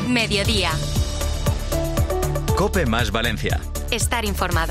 Mediodía. COPE más Valencia. Estar informado.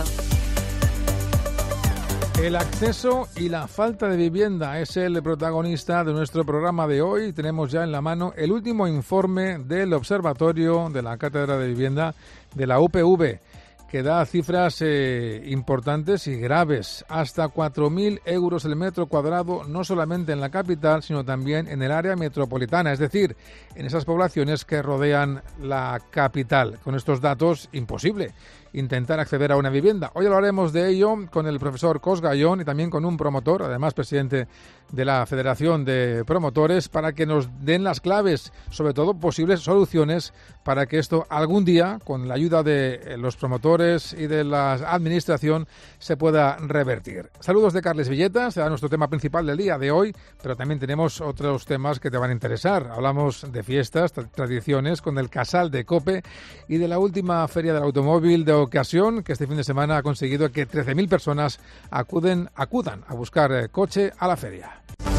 El acceso y la falta de vivienda es el protagonista de nuestro programa de hoy. Tenemos ya en la mano el último informe del Observatorio de la Cátedra de Vivienda de la UPV, que da cifras importantes y graves. Hasta 4.000 euros el metro cuadrado, no solamente en la capital, sino también en el área metropolitana, es decir, en esas poblaciones que rodean la capital. Con estos datos, imposible intentar acceder a una vivienda. Hoy hablaremos de ello con el profesor Cos Gallón y también con un promotor, además presidente de la Federación de Promotores, para que nos den las claves, sobre todo posibles soluciones para que esto algún día, con la ayuda de los promotores y de la administración, se pueda revertir. Saludos de Carles Villeta, será nuestro tema principal del día de hoy, pero también tenemos otros temas que te van a interesar. Hablamos de fiestas, tradiciones, con el Casal de COPE y de la última Feria del Automóvil de ocasión, que este fin de semana ha conseguido que 13.000 personas acudan a buscar coche a la feria.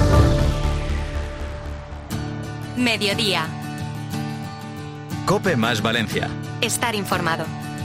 Mediodía. COPE más Valencia. Estar informado.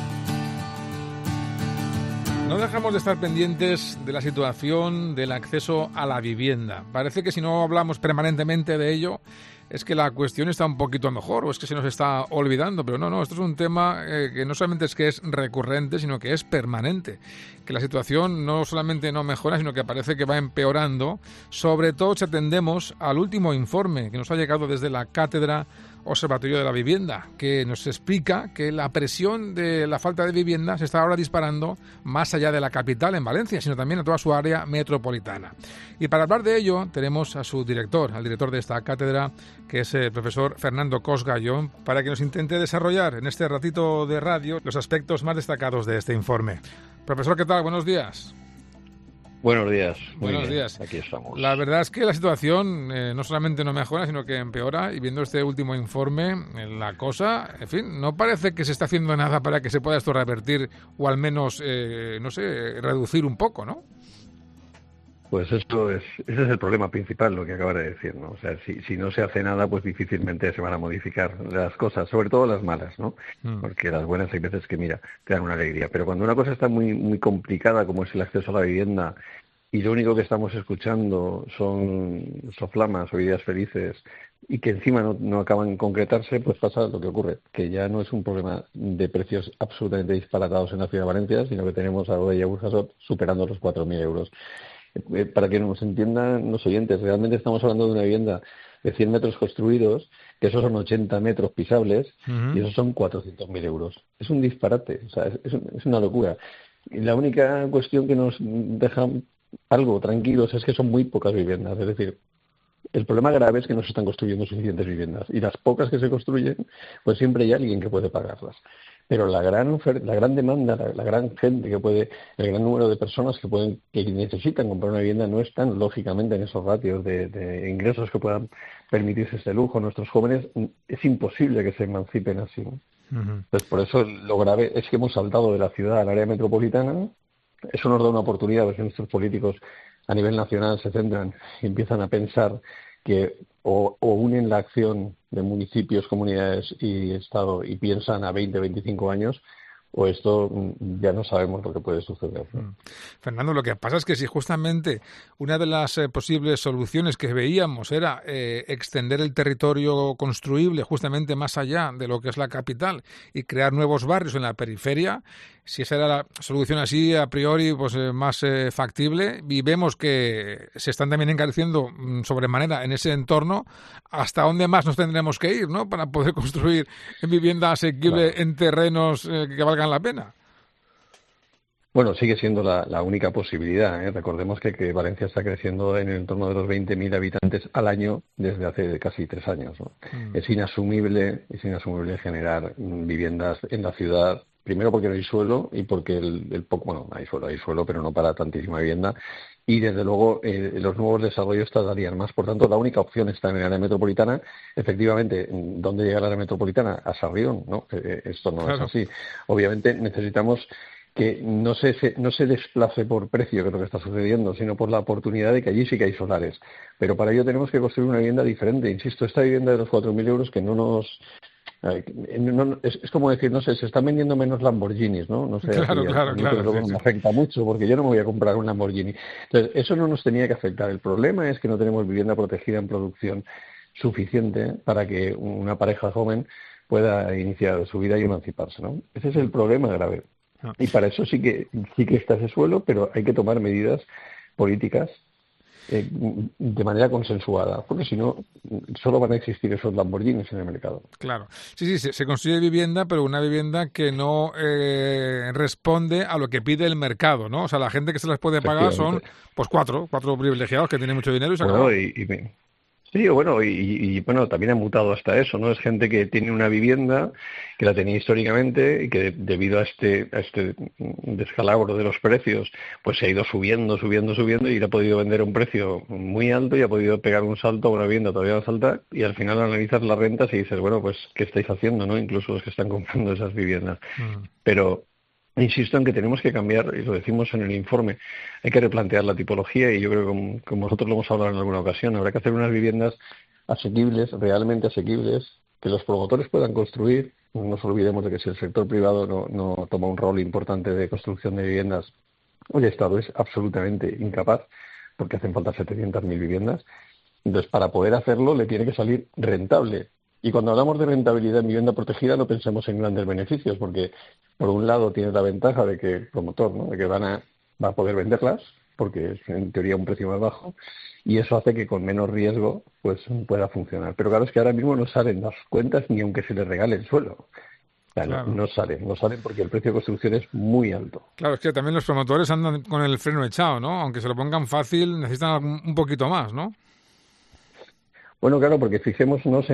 No dejamos de estar pendientes de la situación del acceso a la vivienda. Parece que si no hablamos permanentemente de ello, es que la cuestión está un poquito mejor o es que se nos está olvidando, pero no, esto es un tema que no solamente es que es recurrente, sino que es permanente, que la situación no solamente no mejora, sino que parece que va empeorando, sobre todo si atendemos al último informe que nos ha llegado desde la Cátedra Observatorio de la Vivienda, que nos explica que la presión de la falta de vivienda se está ahora disparando más allá de la capital, en Valencia, sino también a toda su área metropolitana. Y para hablar de ello tenemos a su director, al director de esta cátedra, que es el profesor Fernando Cos Gallón, para que nos intente desarrollar en este ratito de radio los aspectos más destacados de este informe. Profesor, ¿qué tal? Buenos días. Buenos días. Buenos días. Aquí estamos. La verdad es que la situación no solamente no mejora, sino que empeora. Y viendo este último informe, la cosa, en fin, no parece que se esté haciendo nada para que se pueda esto revertir o al menos, reducir un poco, ¿no? Pues ese es el problema principal, lo que acaba de decir, ¿no? O sea, si no se hace nada, pues difícilmente se van a modificar las cosas, sobre todo las malas, ¿no? Porque las buenas hay veces que, mira, te dan una alegría. Pero cuando una cosa está muy, muy complicada, como es el acceso a la vivienda, y lo único que estamos escuchando son soflamas o ideas felices, y que encima no acaban en concretarse, pues pasa lo que ocurre, que ya no es un problema de precios absolutamente disparatados en la ciudad de Valencia, sino que tenemos a Godella Burjasot superando los 4.000 euros. Para que nos entiendan los oyentes, realmente estamos hablando de una vivienda de 100 metros construidos, que esos son 80 metros pisables, y esos son 400.000 euros. Es un disparate, o sea, es una locura. Y la única cuestión que nos deja algo tranquilos es que son muy pocas viviendas, es decir, el problema grave es que no se están construyendo suficientes viviendas, y las pocas que se construyen, pues siempre hay alguien que puede pagarlas. Pero la gran demanda, la gran gente que puede, el gran número de personas que necesitan comprar una vivienda no están lógicamente en esos ratios de ingresos que puedan permitirse este lujo. Nuestros jóvenes es imposible que se emancipen así, ¿no? Entonces, por eso lo grave es que hemos saltado de la ciudad al área metropolitana. Eso nos da una oportunidad, porque nuestros políticos a nivel nacional se centran y empiezan a pensar que o unen la acción de municipios, comunidades y Estado y piensan a 20, 25 años, o esto ya no sabemos lo que puede suceder, ¿no? Fernando, lo que pasa es que si justamente una de las posibles soluciones que veíamos era extender el territorio construible justamente más allá de lo que es la capital y crear nuevos barrios en la periferia, si esa era la solución así a priori pues más factible, y vemos que se están también encareciendo sobremanera en ese entorno, ¿hasta dónde más nos tendremos que ir, ¿no?, para poder construir vivienda asequible, claro, en terrenos que valgan la pena? Bueno, sigue siendo la única posibilidad, ¿eh? Recordemos que Valencia está creciendo en el entorno de los 20.000 habitantes al año desde hace casi 3 años, ¿no? Es inasumible generar viviendas en la ciudad, primero porque no hay suelo y porque hay suelo, pero no para tantísima vivienda. Y desde luego los nuevos desarrollos tardarían más. Por tanto, la única opción está en el área metropolitana. Efectivamente, ¿dónde llega el área metropolitana? A Sarrión, ¿no? Esto no es así. Obviamente necesitamos que no se desplace por precio, que es lo que está sucediendo, sino por la oportunidad de que allí sí que hay solares. Pero para ello tenemos que construir una vivienda diferente. Insisto, esta vivienda de los 4.000 euros que no nos Es como decir, no sé, se están vendiendo menos Lamborghinis, ¿no? No sé, Claro, claro, pero sí, me afecta mucho porque yo no me voy a comprar un Lamborghini. Entonces, eso no nos tenía que afectar. El problema es que no tenemos vivienda protegida en producción suficiente para que una pareja joven pueda iniciar su vida y emanciparse, ¿no? Ese es el problema grave. Y para eso sí que está ese suelo, pero hay que tomar medidas políticas de manera consensuada, porque si no, solo van a existir esos Lamborghinis en el mercado. Claro. Sí, se construye vivienda, pero una vivienda que no responde a lo que pide el mercado, ¿no? O sea, la gente que se las puede pagar son pues cuatro privilegiados que tienen mucho dinero y se acabó. Sí, bueno, y bueno, también ha mutado hasta eso, ¿no? Es gente que tiene una vivienda, que la tenía históricamente y que debido a este descalabro de los precios, pues se ha ido subiendo y ha podido vender a un precio muy alto y ha podido pegar un salto a una vivienda todavía más alta y al final analizas las rentas y dices, bueno, pues, ¿qué estáis haciendo, no? Incluso los que están comprando esas viviendas. Pero insisto en que tenemos que cambiar, y lo decimos en el informe, hay que replantear la tipología y yo creo que como nosotros lo hemos hablado en alguna ocasión, habrá que hacer unas viviendas asequibles, realmente asequibles, que los promotores puedan construir. No nos olvidemos de que si el sector privado no toma un rol importante de construcción de viviendas, el Estado es absolutamente incapaz porque hacen falta 700.000 viviendas. Entonces, para poder hacerlo le tiene que salir rentable. Y cuando hablamos de rentabilidad en vivienda protegida no pensemos en grandes beneficios, porque por un lado tiene la ventaja de que el promotor, ¿no?, de que va a poder venderlas, porque es en teoría un precio más bajo, y eso hace que con menos riesgo pues pueda funcionar. Pero claro, es que ahora mismo no salen las cuentas ni aunque se les regale el suelo. O sea, claro. no salen porque el precio de construcción es muy alto. Claro, es que también los promotores andan con el freno echado, ¿no? Aunque se lo pongan fácil, necesitan un poquito más, ¿no? Bueno, claro, porque fijémonos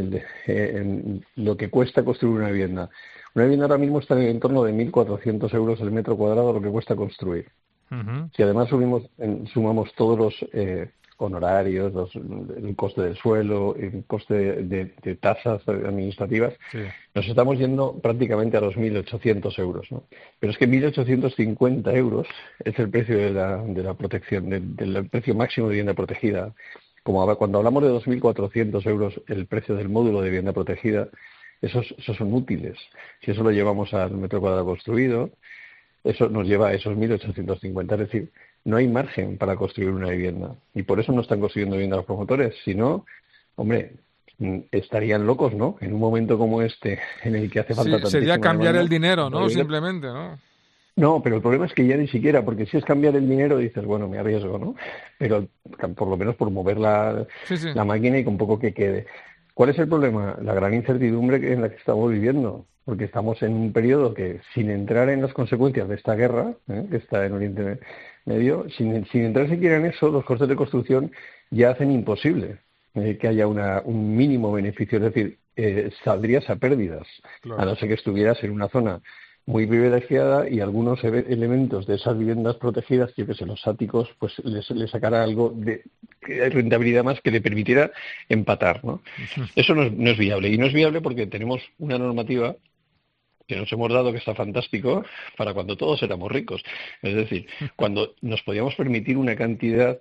en lo que cuesta construir una vivienda. Una vivienda ahora mismo está en el entorno de 1.400 euros el metro cuadrado lo que cuesta construir. Uh-huh. Si además sumamos todos los honorarios, el coste del suelo, el coste de tasas administrativas, sí, nos estamos yendo prácticamente a los 1.800 euros, ¿no? Pero es que 1.850 euros es el precio de la protección, del precio máximo de vivienda protegida. Como cuando hablamos de 2.400 euros el precio del módulo de vivienda protegida, esos son útiles. Si eso lo llevamos al metro cuadrado construido, eso nos lleva a esos 1.850. Es decir, no hay margen para construir una vivienda. Y por eso no están construyendo vivienda los promotores. Si no, hombre, estarían locos, ¿no? En un momento como este, en el que hace falta tantísima sería cambiar demanda, el dinero, ¿no? Simplemente, ¿no? No, pero el problema es que ya ni siquiera, porque si es cambiar el dinero dices, bueno, me arriesgo, ¿no? Pero por lo menos por mover la máquina y con poco que quede. ¿Cuál es el problema? La gran incertidumbre en la que estamos viviendo, porque estamos en un periodo que, sin entrar en las consecuencias de esta guerra, que está en Oriente Medio, sin entrar siquiera en eso, los costes de construcción ya hacen imposible que haya un mínimo beneficio, es decir, saldrías a pérdidas, claro, a no ser que estuvieras en una zona muy privilegiada y algunos elementos de esas viviendas protegidas, yo que sé, los áticos, pues le sacara algo de rentabilidad más que le permitiera empatar, ¿no? Eso no es viable. Y no es viable porque tenemos una normativa que nos hemos dado que está fantástico para cuando todos éramos ricos. Es decir, cuando nos podíamos permitir una cantidad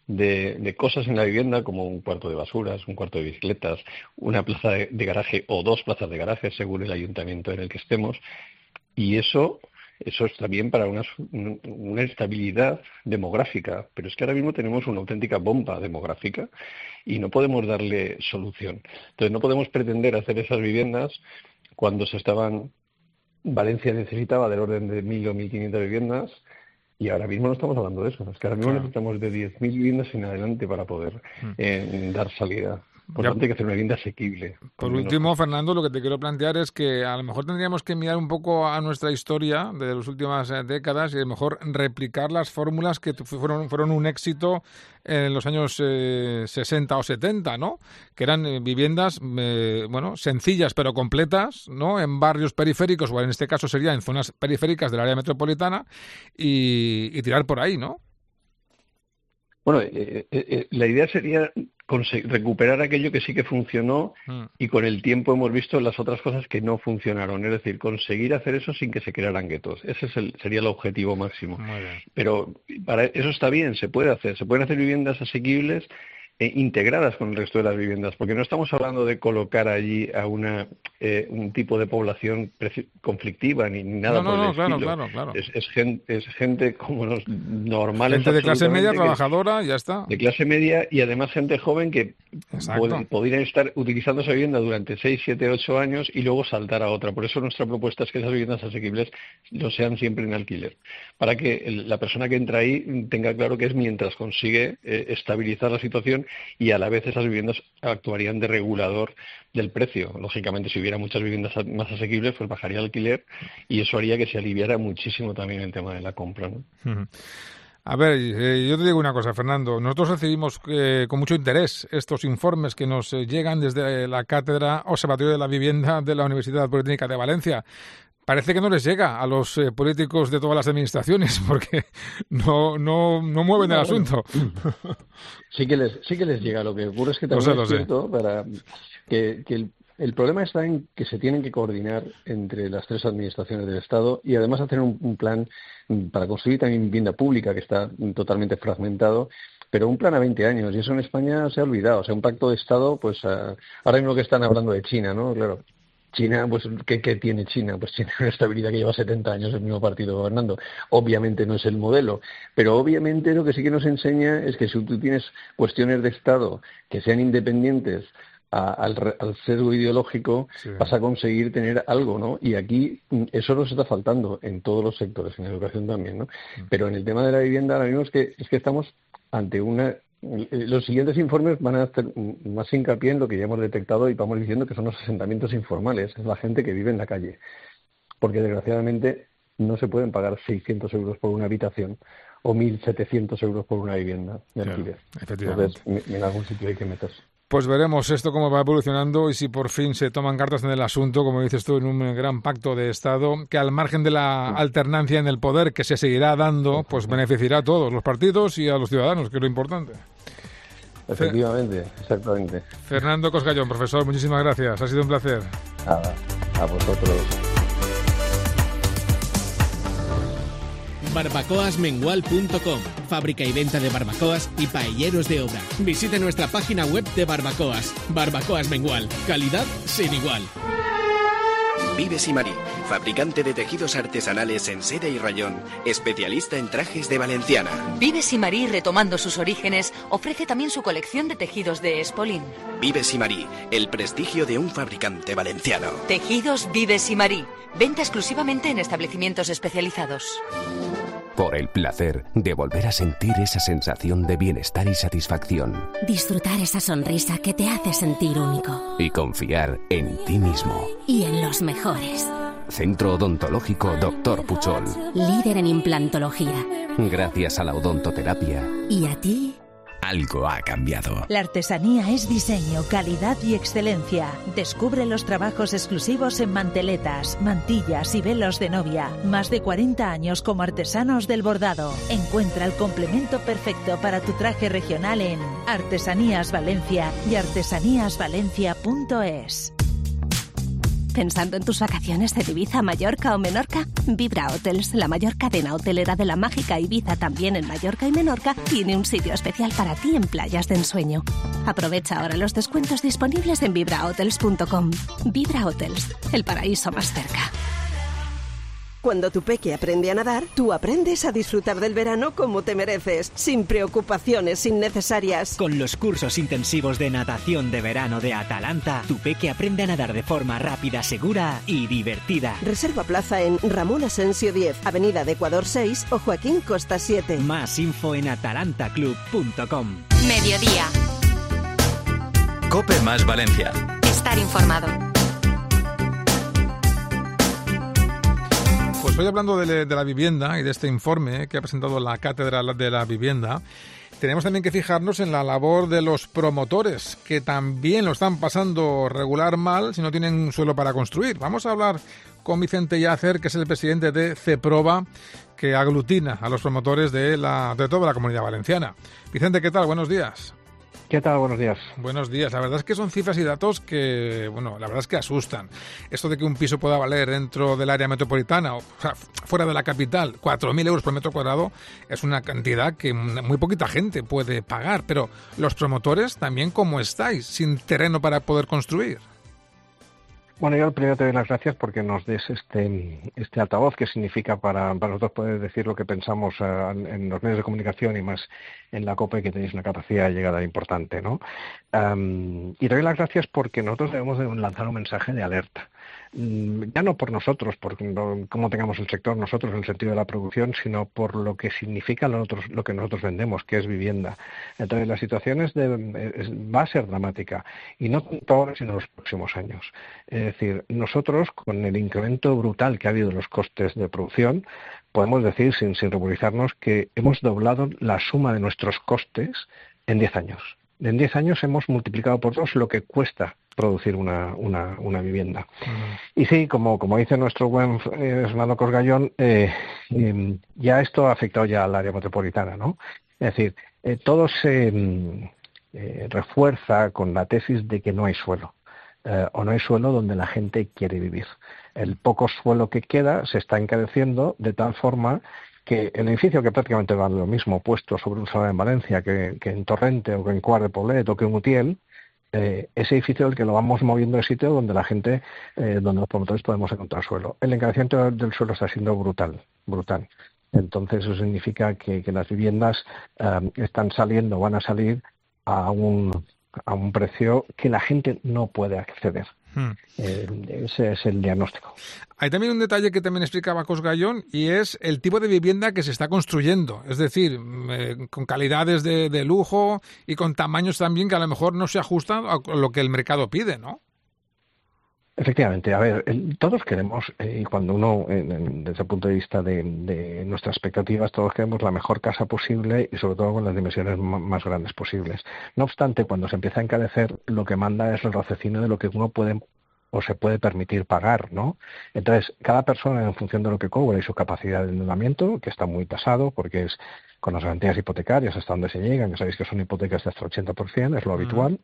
de cosas en la vivienda como un cuarto de basuras, un cuarto de bicicletas, una plaza de garaje o 2 plazas de garaje según el ayuntamiento en el que estemos. Y eso está bien para una estabilidad demográfica, pero es que ahora mismo tenemos una auténtica bomba demográfica y no podemos darle solución. Entonces no podemos pretender hacer esas viviendas cuando Valencia necesitaba del orden de 1.000 o 1.500 viviendas y ahora mismo no estamos hablando de eso. Es que ahora mismo necesitamos de 10.000 viviendas en adelante para poder dar salida. Por tanto, hay que hacer una vivienda asequible. Por último, Fernando, lo que te quiero plantear es que a lo mejor tendríamos que mirar un poco a nuestra historia de las últimas décadas y a lo mejor replicar las fórmulas que fueron un éxito en los años 60 o 70, ¿no? Que eran viviendas, sencillas pero completas, ¿no? En barrios periféricos, o en este caso sería en zonas periféricas del área metropolitana y tirar por ahí, ¿no? Bueno, la idea sería recuperar aquello que sí que funcionó y con el tiempo hemos visto las otras cosas que no funcionaron. Es decir, conseguir hacer eso sin que se crearan guetos. Ese sería el objetivo máximo. Pero para eso está bien, se puede hacer. Se pueden hacer viviendas asequibles integradas con el resto de las viviendas, porque no estamos hablando de colocar allí a un tipo de población conflictiva ni nada por el estilo. Claro. Es gente como los normales. Gente de clase media, trabajadora, ya está. De clase media y además gente joven que podría estar utilizando esa vivienda durante 6, 7, 8 años y luego saltar a otra. Por eso nuestra propuesta es que esas viviendas asequibles lo sean siempre en alquiler, para que la persona que entra ahí tenga claro que es mientras consigue estabilizar la situación, y a la vez esas viviendas actuarían de regulador del precio. Lógicamente, si hubiera muchas viviendas más asequibles, pues bajaría el alquiler y eso haría que se aliviara muchísimo también el tema de la compra, ¿no? Uh-huh. A ver, yo te digo una cosa, Fernando. Nosotros recibimos con mucho interés estos informes que nos llegan desde la Cátedra Observatorio de la Vivienda de la Universidad Politécnica de Valencia. Parece que no les llega a los políticos de todas las administraciones porque no mueven el asunto. Sí que les llega. Lo que ocurre es que también es cierto para que el problema está en que se tienen que coordinar entre las 3 administraciones del Estado y además hacer un plan para construir también vivienda pública, que está totalmente fragmentado, pero un plan a 20 años, y eso en España se ha olvidado. O sea, un pacto de Estado, pues ahora mismo que están hablando de China, ¿no? Claro. China, pues, ¿qué tiene China? Pues tiene una estabilidad que lleva 70 años el mismo partido gobernando. Obviamente no es el modelo, pero obviamente lo que sí que nos enseña es que si tú tienes cuestiones de Estado que sean independientes al sesgo ideológico, vas a conseguir tener algo, ¿no? Y aquí eso nos está faltando en todos los sectores, en la educación también, ¿no? Pero en el tema de la vivienda ahora mismo es que estamos ante una... Los siguientes informes van a hacer más hincapié en lo que ya hemos detectado y vamos diciendo que son los asentamientos informales, es la gente que vive en la calle, porque desgraciadamente no se pueden pagar 600 euros por una habitación o 1.700 euros por una vivienda de alquiler. Entonces, en algún sitio hay que meterse. Pues veremos esto cómo va evolucionando y si por fin se toman cartas en el asunto, como dices tú, en un gran pacto de Estado que, al margen de la alternancia en el poder que se seguirá dando, pues beneficiará a todos los partidos y a los ciudadanos, que es lo importante. Efectivamente, exactamente. Fernando Cosgallón, profesor, muchísimas gracias. Ha sido un placer. A vosotros. barbacoasmengual.com, fábrica y venta de barbacoas y paelleros de obra. Visite nuestra página web de barbacoas. Barbacoas Mengual, calidad sin igual. Vives y Marí, fabricante de tejidos artesanales en seda y rayón, especialista en trajes de valenciana. Vives y Marí, retomando sus orígenes, ofrece también su colección de tejidos de espolín. Vives y Marí, el prestigio de un fabricante valenciano. Tejidos Vives y Marí, venta exclusivamente en establecimientos especializados. Por el placer de volver a sentir esa sensación de bienestar y satisfacción. Disfrutar esa sonrisa que te hace sentir único. Y confiar en ti mismo. Y en los mejores. Centro Odontológico Dr. Puchol. Líder en implantología. Gracias a la odontoterapia. ¿Y a ti? Algo ha cambiado. La artesanía es diseño, calidad y excelencia. Descubre los trabajos exclusivos en manteletas, mantillas y velos de novia. Más de 40 años como artesanos del bordado. Encuentra el complemento perfecto para tu traje regional en Artesanías Valencia y artesaníasvalencia.es. ¿Pensando en tus vacaciones de Ibiza, Mallorca o Menorca? Vibra Hotels, la mayor cadena hotelera de la mágica Ibiza, también en Mallorca y Menorca, tiene un sitio especial para ti en playas de ensueño. Aprovecha ahora los descuentos disponibles en vibrahotels.com. Vibra Hotels, el paraíso más cerca. Cuando tu peque aprende a nadar, tú aprendes a disfrutar del verano como te mereces, sin preocupaciones innecesarias. Con los cursos intensivos de natación de verano de Atalanta, tu peque aprende a nadar de forma rápida, segura y divertida. Reserva plaza en Ramón Asensio 10, Avenida de Ecuador 6 o Joaquín Costa 7. Más info en atalantaclub.com. Mediodía. COPE más Valencia. Estar informado. Pues hoy, hablando de la vivienda y de este informe que ha presentado la Cátedra de la Vivienda, tenemos también que fijarnos en la labor de los promotores, que también lo están pasando regular mal si no tienen suelo para construir. Vamos a hablar con Vicente Yacer, que es el presidente de CEPROVA, que aglutina a los promotores de toda la Comunidad Valenciana. Vicente, ¿qué tal? Buenos días. ¿Qué tal? Buenos días. Buenos días. La verdad es que son cifras y datos que, bueno, la verdad es que asustan. Esto de que un piso pueda valer dentro del área metropolitana, o sea, fuera de la capital, 4.000 euros por metro cuadrado, es una cantidad que muy poquita gente puede pagar. Pero los promotores también, ¿cómo estáis? Sin terreno para poder construir. Bueno, yo primero te doy las gracias porque nos des este altavoz que significa para nosotros poder decir lo que pensamos en los medios de comunicación y más en la COPE, que tenéis una capacidad de llegada importante, ¿no? Y te doy las gracias porque nosotros debemos de lanzar un mensaje de alerta. Ya no por nosotros, por cómo tengamos el sector nosotros en el sentido de la producción, sino por lo que significa lo que nosotros vendemos, que es vivienda. Entonces la situación va a ser dramática, y no tanto ahora sino en los próximos años. Es decir, nosotros con el incremento brutal que ha habido en los costes de producción, podemos decir sin ruborizarnos que hemos doblado la suma de nuestros costes en 10 años. En 10 años hemos multiplicado por 2 lo que cuesta producir una vivienda. Y sí, como dice nuestro buen Fernando Cosgallón, ya esto ha afectado ya al área metropolitana, ¿no? Es decir, todo se refuerza con la tesis de que no hay suelo, o no hay suelo donde la gente quiere vivir. El poco suelo que queda se está encareciendo de tal forma que el edificio, que prácticamente vale lo mismo puesto sobre un solar en Valencia que en Torrente o que en Quart de Poblet o que en Utiel, ese edificio el que lo vamos moviendo de sitio donde la gente, donde los promotores podemos encontrar suelo. El encarecimiento del suelo está siendo brutal. Entonces eso significa que las viviendas van a salir a un precio que la gente no puede acceder. Ese es el diagnóstico. Hay también un detalle que también explicaba Cosgallón, y es el tipo de vivienda que se está construyendo. Es decir, con calidades de lujo y con tamaños también que a lo mejor no se ajustan a lo que el mercado pide, ¿no? Efectivamente, a ver, todos queremos, y cuando uno, desde el punto de vista de nuestras expectativas, todos queremos la mejor casa posible y sobre todo con las dimensiones más grandes posibles. No obstante, cuando se empieza a encarecer, lo que manda es el raciocinio de lo que uno puede o se puede permitir pagar, ¿no? Entonces, cada persona, en función de lo que cobra y su capacidad de endeudamiento, que está muy tasado, porque es con las garantías hipotecarias hasta donde se llegan, que sabéis que son hipotecas de hasta el 80%, es lo habitual,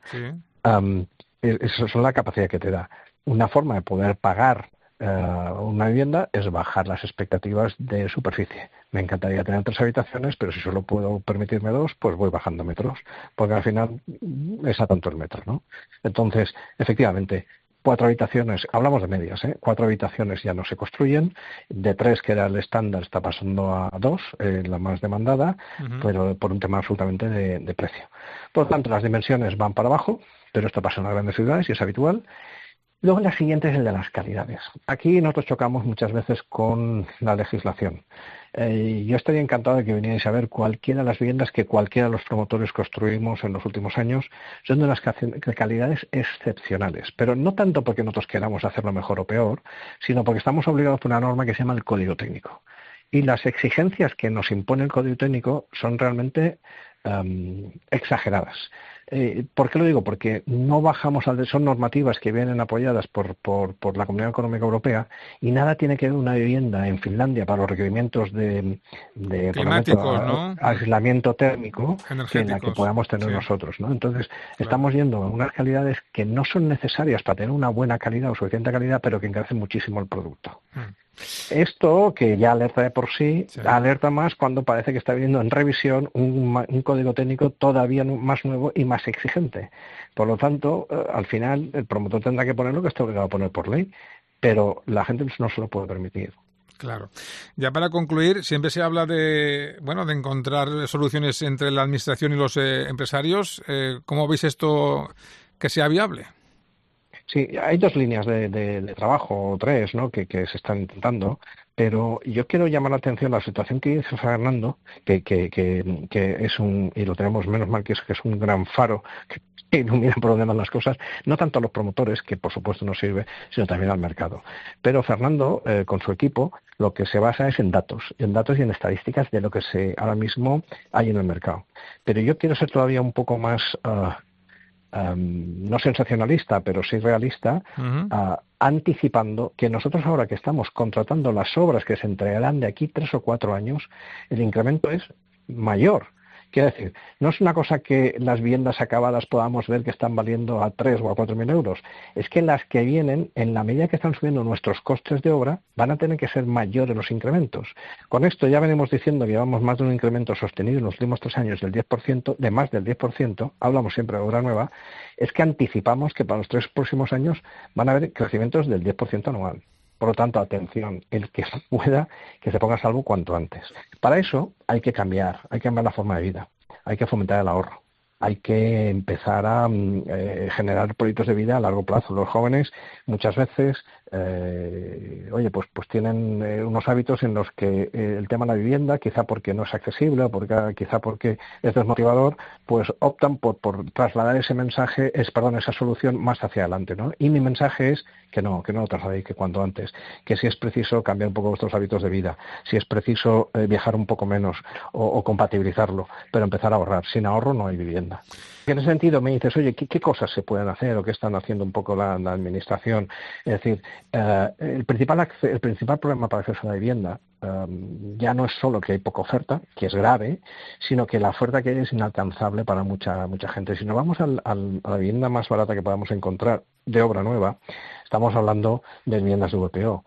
eso es la capacidad que te da. Una forma de poder pagar una vivienda es bajar las expectativas de superficie. Me encantaría tener 3 habitaciones, pero si solo puedo permitirme 2, pues voy bajando metros, porque al final es a tanto el metro, ¿no? Entonces, efectivamente, 4 habitaciones, hablamos de medias, 4 habitaciones ya no se construyen, de 3, que era el estándar, está pasando a 2, la más demandada, pero por un tema absolutamente de precio. Por lo tanto, las dimensiones van para abajo, pero esto pasa en las grandes ciudades y es habitual. Luego la siguiente es el de las calidades. Aquí nosotros chocamos muchas veces con la legislación. Yo estaría encantado de que vinierais a ver cualquiera de las viviendas que cualquiera de los promotores construimos en los últimos años. Son de unas calidades excepcionales, pero no tanto porque nosotros queramos hacerlo mejor o peor, sino porque estamos obligados por una norma que se llama el Código Técnico. Y las exigencias que nos impone el Código Técnico son realmente exageradas. ¿Por qué lo digo? Porque no bajamos son normativas que vienen apoyadas por la Comunidad Económica Europea, y nada tiene que ver una vivienda en Finlandia para los requerimientos de ¿no? aislamiento térmico que en la que podamos tener nosotros, ¿no? Entonces, estamos yendo a unas calidades que no son necesarias para tener una buena calidad o suficiente calidad, pero que encarecen muchísimo el producto. Esto, que ya alerta de por sí, alerta más cuando parece que está viniendo en revisión un código técnico todavía más nuevo y más exigente. Por lo tanto, al final, el promotor tendrá que poner lo que está obligado a poner por ley, pero la gente no se lo puede permitir. Claro. Ya para concluir, siempre se habla de encontrar soluciones entre la administración y los empresarios. ¿Cómo veis esto que sea viable? Sí, hay 2 líneas de trabajo, o 3, ¿no? que se están intentando, pero yo quiero llamar la atención a la situación que dice Fernando, que es y lo tenemos menos mal, que es un gran faro que ilumina por donde van las cosas, no tanto a los promotores, que por supuesto nos sirve, sino también al mercado. Pero Fernando, con su equipo, lo que se basa es en datos y en estadísticas de lo que ahora mismo hay en el mercado. Pero yo quiero ser todavía un poco más no sensacionalista, pero sí realista, anticipando que nosotros ahora que estamos contratando las obras que se entregarán de aquí 3 o 4 años, el incremento es mayor. Quiero decir, no es una cosa que las viviendas acabadas podamos ver que están valiendo a 3 o a 4.000 euros. Es que las que vienen, en la medida que están subiendo nuestros costes de obra, van a tener que ser mayores los incrementos. Con esto ya venimos diciendo que llevamos más de un incremento sostenido en los últimos 3 años del 10%, de más del 10%, hablamos siempre de obra nueva, es que anticipamos que para los 3 próximos años van a haber crecimientos del 10% anual. Por lo tanto, atención, el que pueda, que se ponga a salvo cuanto antes. Para eso hay que cambiar la forma de vida, hay que fomentar el ahorro, hay que empezar a generar proyectos de vida a largo plazo. Los jóvenes muchas veces, pues tienen unos hábitos en los que el tema de la vivienda, quizá porque no es accesible, o quizá porque es desmotivador, pues optan por trasladar ese mensaje, esa solución más hacia adelante, ¿no? Y mi mensaje es que no lo trasladéis, que cuanto antes, que si es preciso cambiar un poco vuestros hábitos de vida, si es preciso viajar un poco menos o compatibilizarlo, pero empezar a ahorrar. Sin ahorro no hay vivienda. En ese sentido me dices, oye, ¿qué cosas se pueden hacer o qué están haciendo un poco la administración? Es decir, el principal problema para el acceso a la vivienda ya no es solo que hay poca oferta, que es grave, sino que la oferta que hay es inalcanzable para mucha gente. Si nos vamos a la vivienda más barata que podamos encontrar de obra nueva, estamos hablando de viviendas de VPO.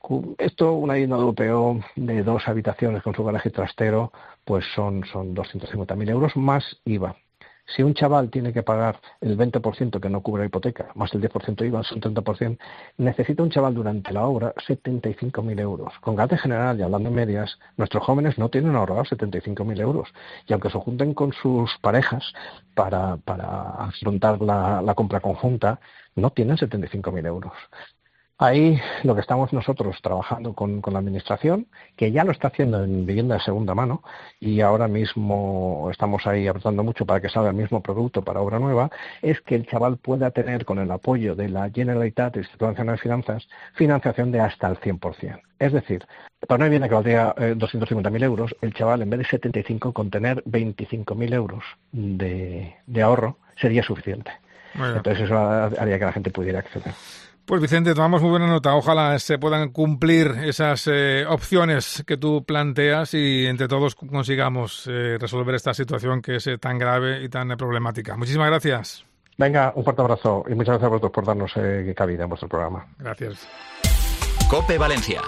Una vivienda de VPO de 2 habitaciones con su garaje trastero, pues son 250.000 euros más IVA. Si un chaval tiene que pagar el 20% que no cubre la hipoteca, más el 10% IVA, son 30%, necesita un chaval durante la obra 75.000 euros. Con carácter general y hablando en medias, nuestros jóvenes no tienen ahorrados 75.000 euros. Y aunque se junten con sus parejas para afrontar la compra conjunta, no tienen 75.000 euros. Ahí lo que estamos nosotros trabajando con la Administración, que ya lo está haciendo en vivienda de segunda mano, y ahora mismo estamos ahí apretando mucho para que salga el mismo producto para obra nueva, es que el chaval pueda tener, con el apoyo de la Generalitat, del Instituto Nacional de Finanzas, financiación de hasta el 100%. Es decir, para una vivienda que valdría 250.000 euros, el chaval, en vez de 75, con tener 25.000 euros de ahorro, sería suficiente. Bueno. Entonces eso haría que la gente pudiera acceder. Pues Vicente, tomamos muy buena nota. Ojalá se puedan cumplir esas opciones que tú planteas y entre todos consigamos resolver esta situación que es tan grave y tan problemática. Muchísimas gracias. Venga, un fuerte abrazo y muchas gracias a vosotros por darnos cabida en vuestro programa. Gracias. COPE Valencia.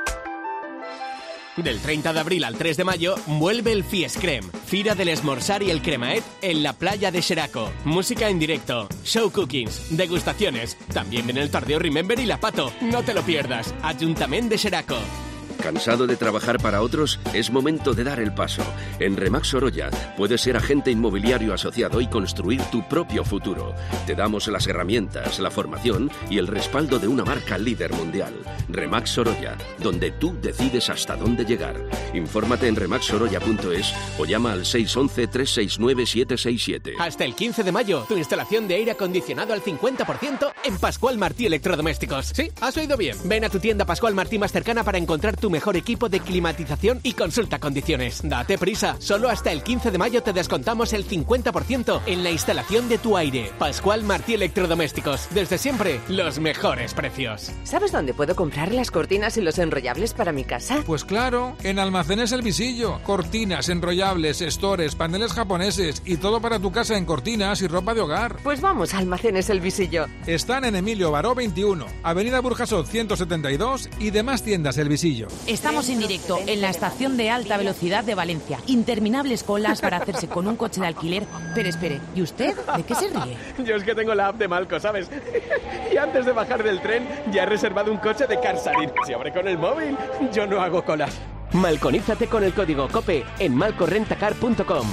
Del 30 de abril al 3 de mayo vuelve el Fiescrem, Fira del Esmorzar y el Cremaet en la playa de Xeraco. Música en directo, show cookings, degustaciones. También viene el Tardeo Remember y la Pato. No te lo pierdas. Ayuntamiento de Xeraco. ¿Cansado de trabajar para otros? Es momento de dar el paso. En Remax Sorolla puedes ser agente inmobiliario asociado y construir tu propio futuro. Te damos las herramientas, la formación y el respaldo de una marca líder mundial. Remax Sorolla, donde tú decides hasta dónde llegar. Infórmate en remaxsorolla.es o llama al 611-369-767. Hasta el 15 de mayo, tu instalación de aire acondicionado al 50% en Pascual Martí Electrodomésticos. Sí, has oído bien. Ven a tu tienda Pascual Martí más cercana para encontrar tu mejor equipo de climatización y consulta condiciones. Date prisa, solo hasta el 15 de mayo te descontamos el 50% en la instalación de tu aire. Pascual Martí Electrodomésticos, desde siempre los mejores precios. ¿Sabes dónde puedo comprar las cortinas y los enrollables para mi casa? Pues claro, en Almacenes El Visillo. Cortinas, enrollables, estores, paneles japoneses y todo para tu casa en cortinas y ropa de hogar. Pues vamos a Almacenes El Visillo. Están en Emilio Baró 21, Avenida Burjasot 172 y demás tiendas El Visillo. Estamos en directo en la estación de alta velocidad de Valencia. Interminables colas para hacerse con un coche de alquiler. Pero espere, ¿y usted? ¿De qué se ríe? Yo es que tengo la app de Malco, ¿sabes? Y antes de bajar del tren ya he reservado un coche de Carsarin. Si abre con el móvil, yo no hago colas. Malconízate con el código COPE en malcorrentacar.com.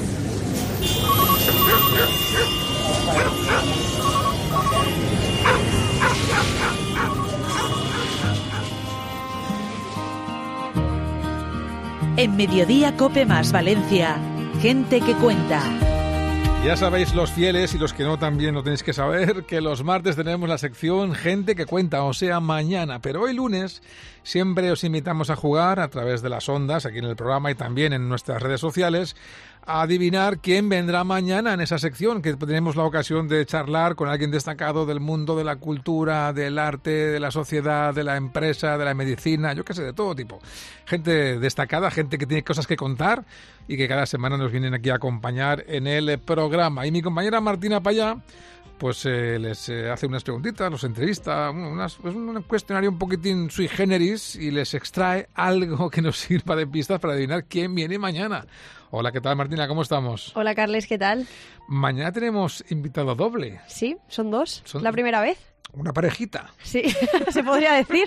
En Mediodía COPE más Valencia, gente que cuenta. Ya sabéis, los fieles y los que no también lo tenéis que saber, que los martes tenemos la sección Gente que Cuenta, o sea, mañana. Pero hoy lunes siempre os invitamos a jugar a través de las ondas, aquí en el programa y también en nuestras redes sociales, a adivinar quién vendrá mañana en esa sección, que tenemos la ocasión de charlar con alguien destacado del mundo de la cultura, del arte, de la sociedad, de la empresa, de la medicina, yo qué sé, de todo tipo. Gente destacada, gente que tiene cosas que contar y que cada semana nos vienen aquí a acompañar en el programa. Y mi compañera Martina Payá pues les hace unas preguntitas, los entrevista, un cuestionario un poquitín sui generis y les extrae algo que nos sirva de pistas para adivinar quién viene mañana. Hola, ¿qué tal, Martina? ¿Cómo estamos? Hola, Carles, ¿qué tal? Mañana tenemos invitado doble. Sí, son dos. ¿La primera vez? Una parejita. Sí, se podría decir.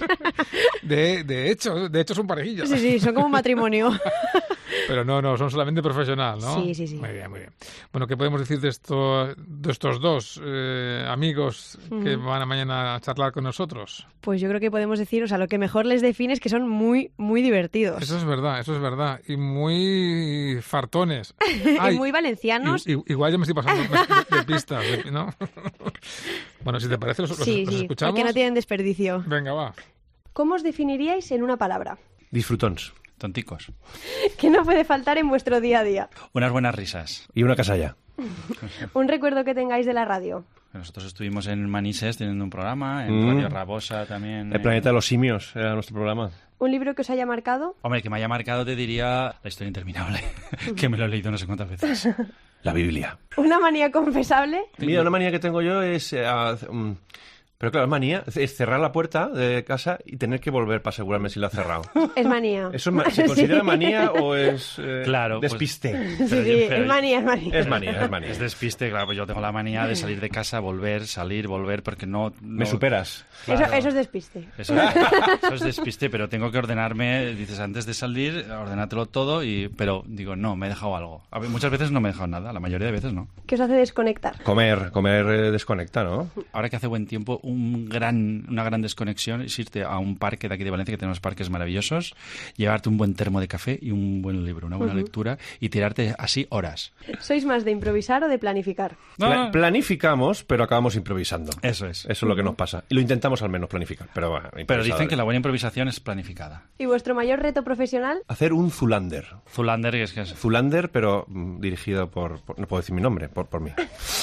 De hecho son parejillas. Sí, son como un matrimonio. Pero no, son solamente profesional, ¿no? Sí. Muy bien. Bueno, ¿qué podemos decir de estos dos amigos que van a mañana a charlar con nosotros? Pues yo creo que podemos decir, lo que mejor les define es que son muy, muy divertidos. Eso es verdad. Y muy fartones. Y muy valencianos. Igual ya me estoy pasando de pistas, ¿no? Bueno, si te parece, los escuchamos. Porque no tienen desperdicio. Venga, va. ¿Cómo os definiríais en una palabra? Disfrutons. Tonticos. ¿Qué no puede faltar en vuestro día a día? Unas buenas risas. Y una casalla. Un recuerdo que tengáis de la radio. Nosotros estuvimos en Manises teniendo un programa, en Radio Rabosa también. El Planeta de los Simios era nuestro programa. ¿Un libro que os haya marcado? Hombre, que me haya marcado te diría La historia interminable, que me lo he leído no sé cuántas veces. La Biblia. ¿Una manía confesable? Mira, una manía que tengo yo es... pero claro, es manía, es cerrar la puerta de casa y tener que volver para asegurarme si la ha cerrado. Es manía. ¿Eso se considera manía o es despiste? Pues, es manía. Es manía. Es despiste, claro, pues yo tengo la manía de salir de casa, volver, porque no... Me superas. Claro. Eso es despiste. Eso es despiste, pero tengo que ordenarme, dices, antes de salir, ordenátelo todo, pero digo, no, me he dejado algo. Muchas veces no me he dejado nada, la mayoría de veces no. ¿Qué os hace desconectar? Comer desconecta, ¿no? Ahora que hace buen tiempo, una gran desconexión es irte a un parque de aquí de Valencia, que tenemos parques maravillosos, llevarte un buen termo de café y un buen libro, una buena lectura, y tirarte así horas. ¿Sois más de improvisar o de planificar? Planificamos, pero acabamos improvisando. Eso es. Eso es lo que nos pasa. Y lo intentamos al menos planificar. Pero dicen que la buena improvisación es planificada. ¿Y vuestro mayor reto profesional? Hacer un Zulander. Zulander, ¿qué es? Zulander, pero dirigido por no puedo decir mi nombre, por mí.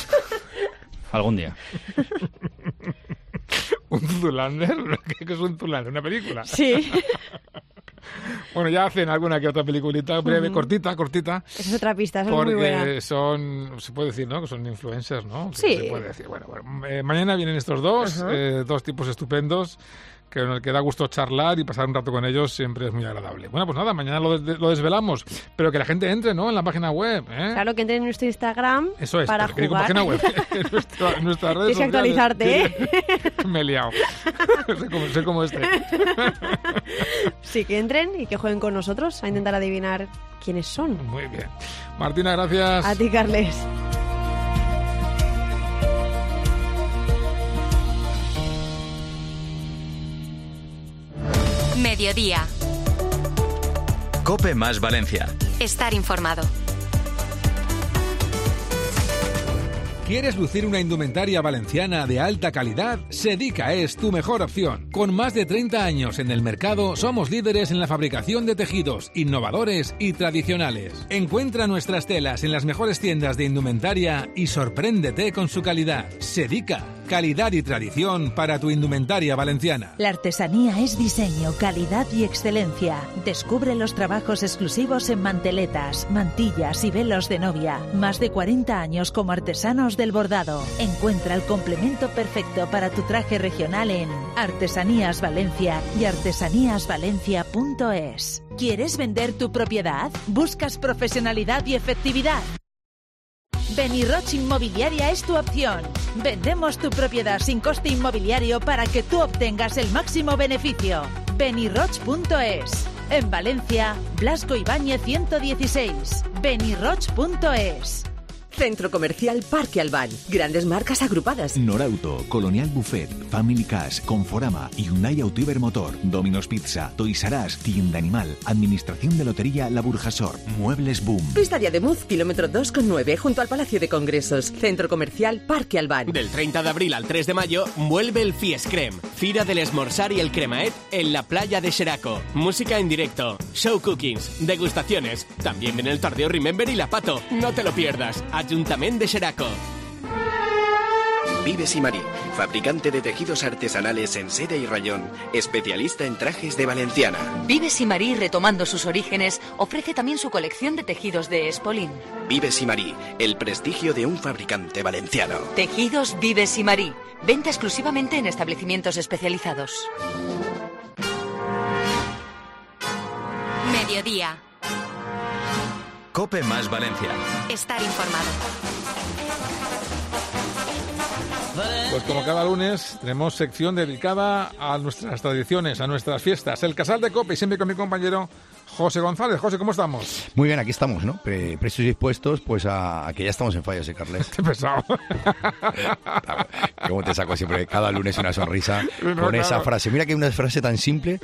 Algún día. ¿Un Zulander? ¿Qué es un Zulander? ¿Una película? Sí. Bueno, ya hacen alguna que otra peliculita breve, cortita. Esa es otra pista, es muy buena. Porque se puede decir, ¿no? Que son influencers, ¿no? Sí. Se puede decir. Bueno, mañana vienen estos dos tipos estupendos, que en el que da gusto charlar y pasar un rato con ellos siempre es muy agradable. Bueno, pues nada, mañana lo desvelamos, pero que la gente entre, ¿no? En la página web, ¿eh? Claro, que entre en nuestro Instagram. Eso es, para jugar. Página web, en nuestras redes sociales. Tienes que actualizarte, ¿eh? Me he liado. Soy como este. Sí, que entren y que jueguen con nosotros a intentar adivinar quiénes son. Muy bien. Martina, gracias. A ti, Carles. Mediodía. COPE más Valencia. Estar informado. ¿Quieres lucir una indumentaria valenciana de alta calidad? Sedica es tu mejor opción. Con más de 30 años en el mercado, somos líderes en la fabricación de tejidos, innovadores y tradicionales. Encuentra nuestras telas en las mejores tiendas de indumentaria y sorpréndete con su calidad. Sedica, calidad y tradición para tu indumentaria valenciana. La artesanía es diseño, calidad y excelencia. Descubre los trabajos exclusivos en manteletas, mantillas y velos de novia. Más de 40 años como artesanos del bordado. Encuentra el complemento perfecto para tu traje regional en Artesanías Valencia y artesaníasvalencia.es. ¿Quieres vender tu propiedad? ¿Buscas profesionalidad y efectividad? Beniroch Inmobiliaria es tu opción. Vendemos tu propiedad sin coste inmobiliario para que tú obtengas el máximo beneficio. Beniroch.es. En Valencia, Blasco Ibáñez 116. Beniroch.es. Centro Comercial Parque Albán. Grandes marcas agrupadas. Norauto, Colonial Buffet, Family Cash, Conforama, Hyundai Auto Ibermotor, Domino's Pizza, Toys R Us, Tienda Animal, Administración de Lotería La Burjasor, Muebles Boom. Pista de Ademuz, kilómetro 2,9, junto al Palacio de Congresos. Centro Comercial Parque Albán. Del 30 de abril al 3 de mayo vuelve el Fiescrem, Fira del Esmorzar y el Cremaet en la playa de Xeraco. Música en directo, show cookings, degustaciones. También viene el Tardeo Remember y la Pato. No te lo pierdas. Ayuntamiento de Xeraco. Vives y Marí, fabricante de tejidos artesanales en seda y rayón, especialista en trajes de valenciana. Vives y Marí, retomando sus orígenes, ofrece también su colección de tejidos de Espolín. Vives y Marí, el prestigio de un fabricante valenciano. Tejidos Vives y Marí, venta exclusivamente en establecimientos especializados. Mediodía. COPE más Valencia. Estar informado. Pues como cada lunes tenemos sección dedicada a nuestras tradiciones, a nuestras fiestas. El Casal de COPE, y siempre con mi compañero José González. José, ¿cómo estamos? Muy bien, aquí estamos, ¿no? Prestos y dispuestos pues a que ya estamos en Fallas, Carles. Qué pesado. ¿Cómo te saco siempre cada lunes una sonrisa con esa frase? Mira que es una frase tan simple,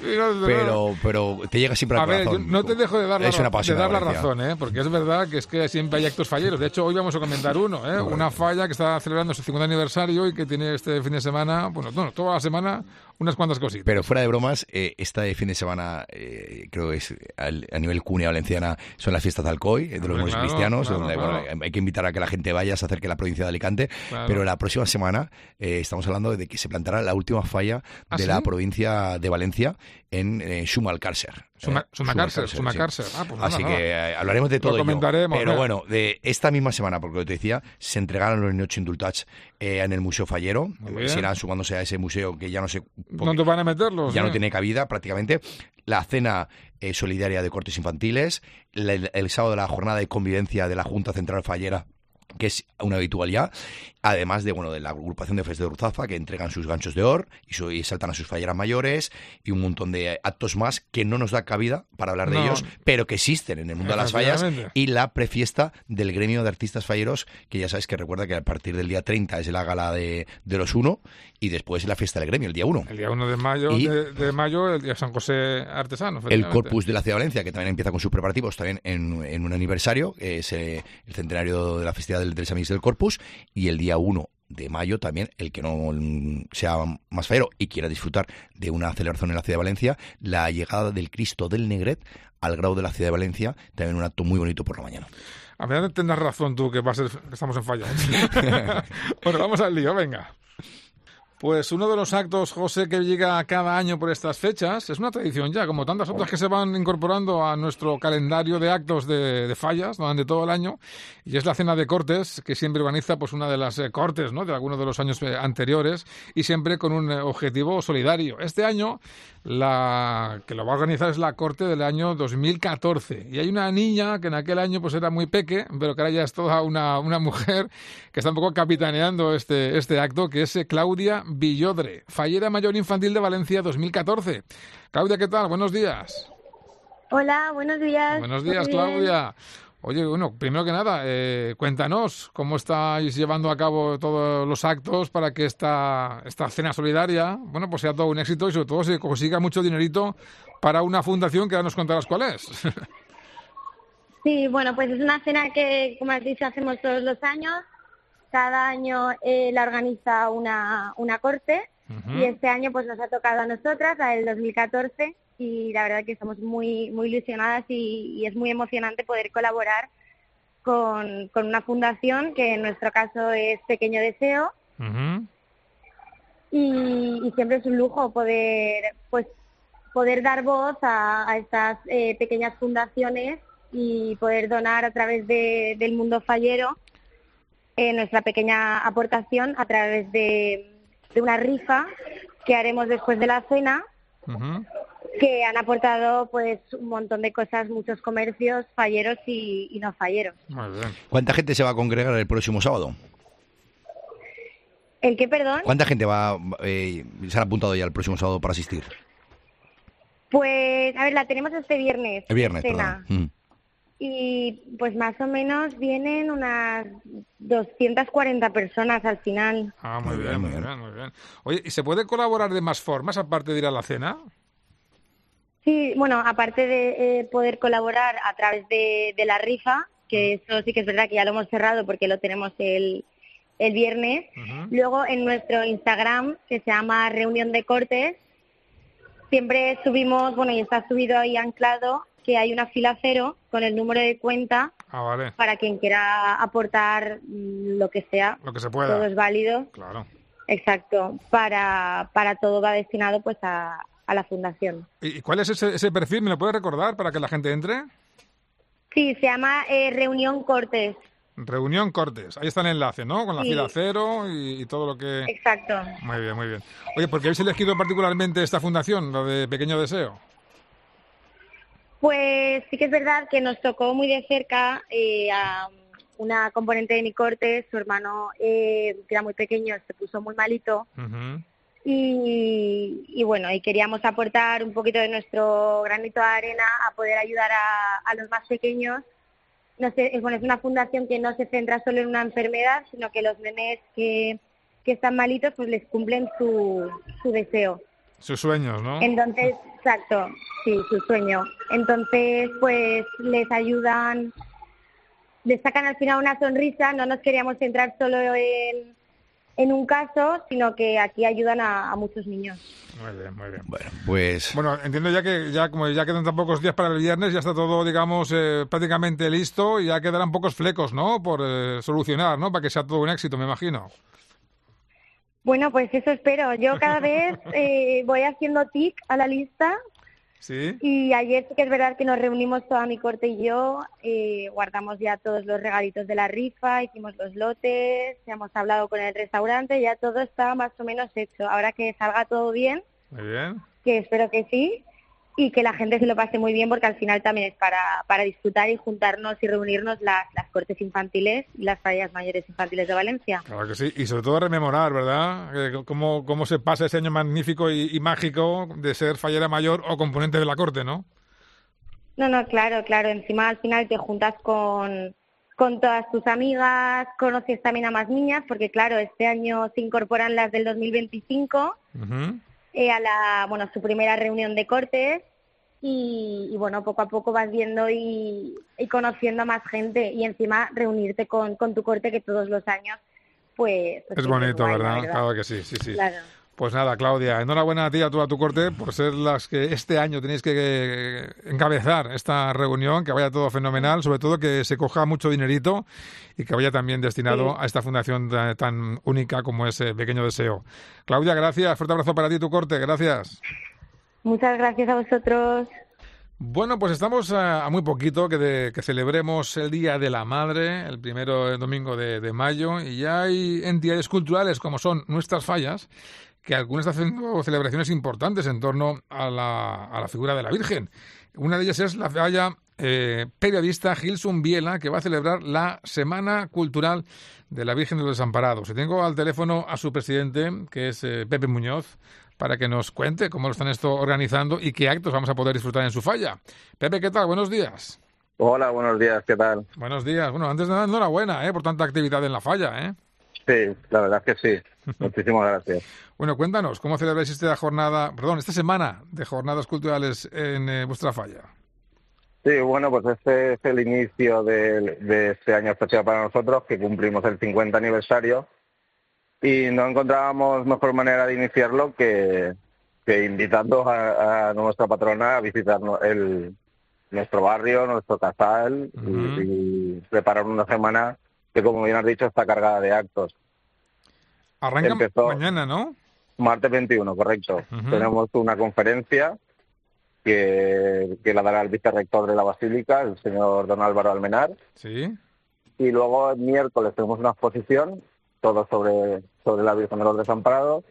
pero te llega siempre al corazón. A ver, yo no te dejo de dar la la razón, porque es verdad que es que siempre hay actos falleros. De hecho, hoy vamos a comentar uno, una falla que está celebrando su 50 aniversario y que tiene este fin de semana, toda la semana, unas cuantas cositas. Pero fuera de bromas, este fin de semana, creo que es a nivel Cunea Valenciana, son las fiestas de Alcoy, de los buenos cristianos, donde bueno, hay que invitar a que la gente vaya, se acerque a la provincia de Alicante, pero la próxima semana estamos hablando de que se plantará la última falla de la provincia de Valencia en Sumalcárcer. Sumalcárcer. Pues así que hablaremos de todo ello. Pero bueno, de esta misma semana, porque te decía, se entregaron los niños indultats en el Museo Fallero. Irán sumándose a ese museo que ya no sé... ¿Dónde van a meterlos? Ya no tiene cabida prácticamente. La cena solidaria de cortes infantiles, el sábado la jornada de convivencia de la Junta Central Fallera, que es una habitualidad, además de la agrupación de Fes de Ruzafa, que entregan sus ganchos de oro y saltan a sus falleras mayores, y un montón de actos más que no nos da cabida para hablar de ellos, pero que existen en el mundo de las fallas, y la prefiesta del gremio de artistas falleros, que ya sabes que recuerda que a partir del día 30 es la gala de los 1, y después es la fiesta del gremio, el día 1. El día 1 de mayo, de mayo, el día San José Artesano. El Corpus de la Ciudad de Valencia, que también empieza con sus preparativos, también en un aniversario, que es el centenario de la festividad del San Miguel del Corpus, y el día 1 de mayo también, el que no sea más fallero y quiera disfrutar de una celebración en la Ciudad de Valencia, la llegada del Cristo del Negret al Grau de la Ciudad de Valencia, también un acto muy bonito por la mañana. A ver, tendrás razón tú, que estamos en falla. Bueno, vamos al lío, venga. Pues uno de los actos, José, que llega cada año por estas fechas, es una tradición ya, como tantas otras que se van incorporando a nuestro calendario de actos de fallas durante todo el año, y es la cena de cortes, que siempre organiza pues una de las cortes, ¿no?, de algunos de los años anteriores, y siempre con un objetivo solidario. Este año, la que lo va a organizar es la corte del año 2014, y hay una niña que en aquel año pues era muy peque, pero que ahora ya es toda una mujer que está un poco capitaneando este acto, que es Claudia Villodre, fallera mayor infantil de Valencia 2014. Claudia, ¿qué tal? Buenos días. Hola, buenos días. Buenos días, Claudia. Oye, primero que nada, cuéntanos cómo estáis llevando a cabo todos los actos para que esta cena solidaria, pues sea todo un éxito y sobre todo se consiga mucho dinerito para una fundación que ahora nos contarás cuál es. Sí, pues es una cena que, como has dicho, hacemos todos los años. Cada año la organiza una corte, y este año pues nos ha tocado a nosotras, la del 2014, y la verdad que estamos muy muy ilusionadas y es muy emocionante poder colaborar con una fundación que en nuestro caso es Pequeño Deseo, y siempre es un lujo poder dar voz a estas pequeñas fundaciones y poder donar a través del mundo fallero nuestra pequeña aportación a través de una rifa que haremos después de la cena, que han aportado pues un montón de cosas, muchos comercios falleros y no falleros. Muy bien. ¿Cuánta gente se va a congregar el próximo sábado? ¿El qué, perdón? ¿Cuánta gente se han apuntado ya el próximo sábado para asistir? Pues, a ver, la tenemos este viernes. El viernes, cena. perdón. y pues más o menos vienen unas 240 personas al final. Ah, muy bien, muy bien, muy bien. Oye, ¿y se puede colaborar de más formas aparte de ir a la cena? Sí, bueno, aparte de poder colaborar a través de la rifa, que eso sí que es verdad que ya lo hemos cerrado porque lo tenemos el viernes. Luego en nuestro Instagram, que se llama Reunión de Cortes, siempre subimos, bueno, y está subido ahí anclado, que hay una fila cero con el número de cuenta para quien quiera aportar lo que sea. Lo que se pueda. Todo es válido. Claro. Exacto. Para todo va destinado pues a la fundación. ¿Y cuál es ese perfil? ¿Me lo puedes recordar para que la gente entre? Sí, se llama Reunión Cortes. Reunión Cortes. Ahí está el enlace, ¿no? Con la fila cero y todo lo que... Exacto. Muy bien, muy bien. Oye, ¿por qué habéis elegido particularmente esta fundación, la de Pequeño Deseo? Pues sí que es verdad que nos tocó muy de cerca a una componente de mi corte. Su hermano, que era muy pequeño, se puso muy malito. Y bueno, y queríamos aportar un poquito de nuestro granito de arena a poder ayudar a los más pequeños. No sé, es una fundación que no se centra solo en una enfermedad, sino que los nenes que están malitos pues les cumplen su deseo. Sus sueños, ¿no? Entonces, exacto, sí, su sueño. Entonces, pues les ayudan, les sacan al final una sonrisa. No nos queríamos centrar solo en un caso, sino que aquí ayudan a muchos niños. Muy bien, muy bien. Bueno, pues... Bueno, entiendo ya como ya quedan tan pocos días para el viernes, ya está todo, digamos, prácticamente listo y ya quedarán pocos flecos, ¿no? Por solucionar, ¿no? Para que sea todo un éxito, me imagino. Bueno, pues eso espero. Yo cada vez voy haciendo tic a la lista. Sí. Y ayer sí que es verdad que nos reunimos toda mi corte y yo, guardamos ya todos los regalitos de la rifa, hicimos los lotes, hemos hablado con el restaurante, ya todo está más o menos hecho. Ahora que salga todo bien, muy bien, que espero que sí, y que la gente se lo pase muy bien, porque al final también es para disfrutar y juntarnos y reunirnos las cortes infantiles y las fallas mayores infantiles de Valencia. Claro que sí, y sobre todo rememorar, ¿verdad? Cómo se pasa ese año magnífico y mágico de ser fallera mayor o componente de la corte, ¿no? No, claro. Encima al final te juntas con todas tus amigas, conoces también a más niñas, porque claro, este año se incorporan las del 2025 a su primera reunión de cortes y bueno, poco a poco vas viendo y conociendo a más gente y encima reunirte con tu corte, que todos los años pues es bonito, ¿verdad? Claro que sí. Claro. Pues nada, Claudia, enhorabuena a ti y a toda tu corte por ser las que este año tenéis que encabezar esta reunión, que vaya todo fenomenal, sobre todo que se coja mucho dinerito y que vaya también destinado a esta fundación tan única como es Pequeño Deseo. Claudia, gracias, fuerte abrazo para ti y tu corte, gracias. Muchas gracias a vosotros. Bueno, pues estamos a muy poquito que celebremos el Día de la Madre, el primero domingo de mayo, y ya hay entidades culturales como son Nuestras Fallas, que algunas están haciendo celebraciones importantes en torno a la figura de la Virgen. Una de ellas es la falla periodista Gilsun Biela, que va a celebrar la Semana Cultural de la Virgen de los Desamparados. Y tengo al teléfono a su presidente, que es Pepe Muñoz, para que nos cuente cómo lo están organizando y qué actos vamos a poder disfrutar en su falla. Pepe, ¿qué tal? Buenos días. Hola, buenos días, ¿qué tal? Buenos días. Bueno, antes de nada, enhorabuena por tanta actividad en la falla, ¿eh? Sí, la verdad es que sí. Muchísimas gracias. Bueno, cuéntanos, ¿cómo celebráis esta semana de jornadas culturales en vuestra falla? Sí, bueno, pues este es el inicio de este año especial para nosotros, que cumplimos el 50 aniversario. Y no encontrábamos mejor manera de iniciarlo que invitando a nuestra patrona a visitar nuestro barrio, nuestro casal y preparar una semana que, como bien has dicho, está cargada de actos. Arranca mañana, ¿no? Martes 21, correcto. Tenemos una conferencia que la dará el vicerrector de la Basílica, el señor don Álvaro Almenar. Sí. Y luego el miércoles tenemos una exposición, todo sobre la Virgen de los Desamparados.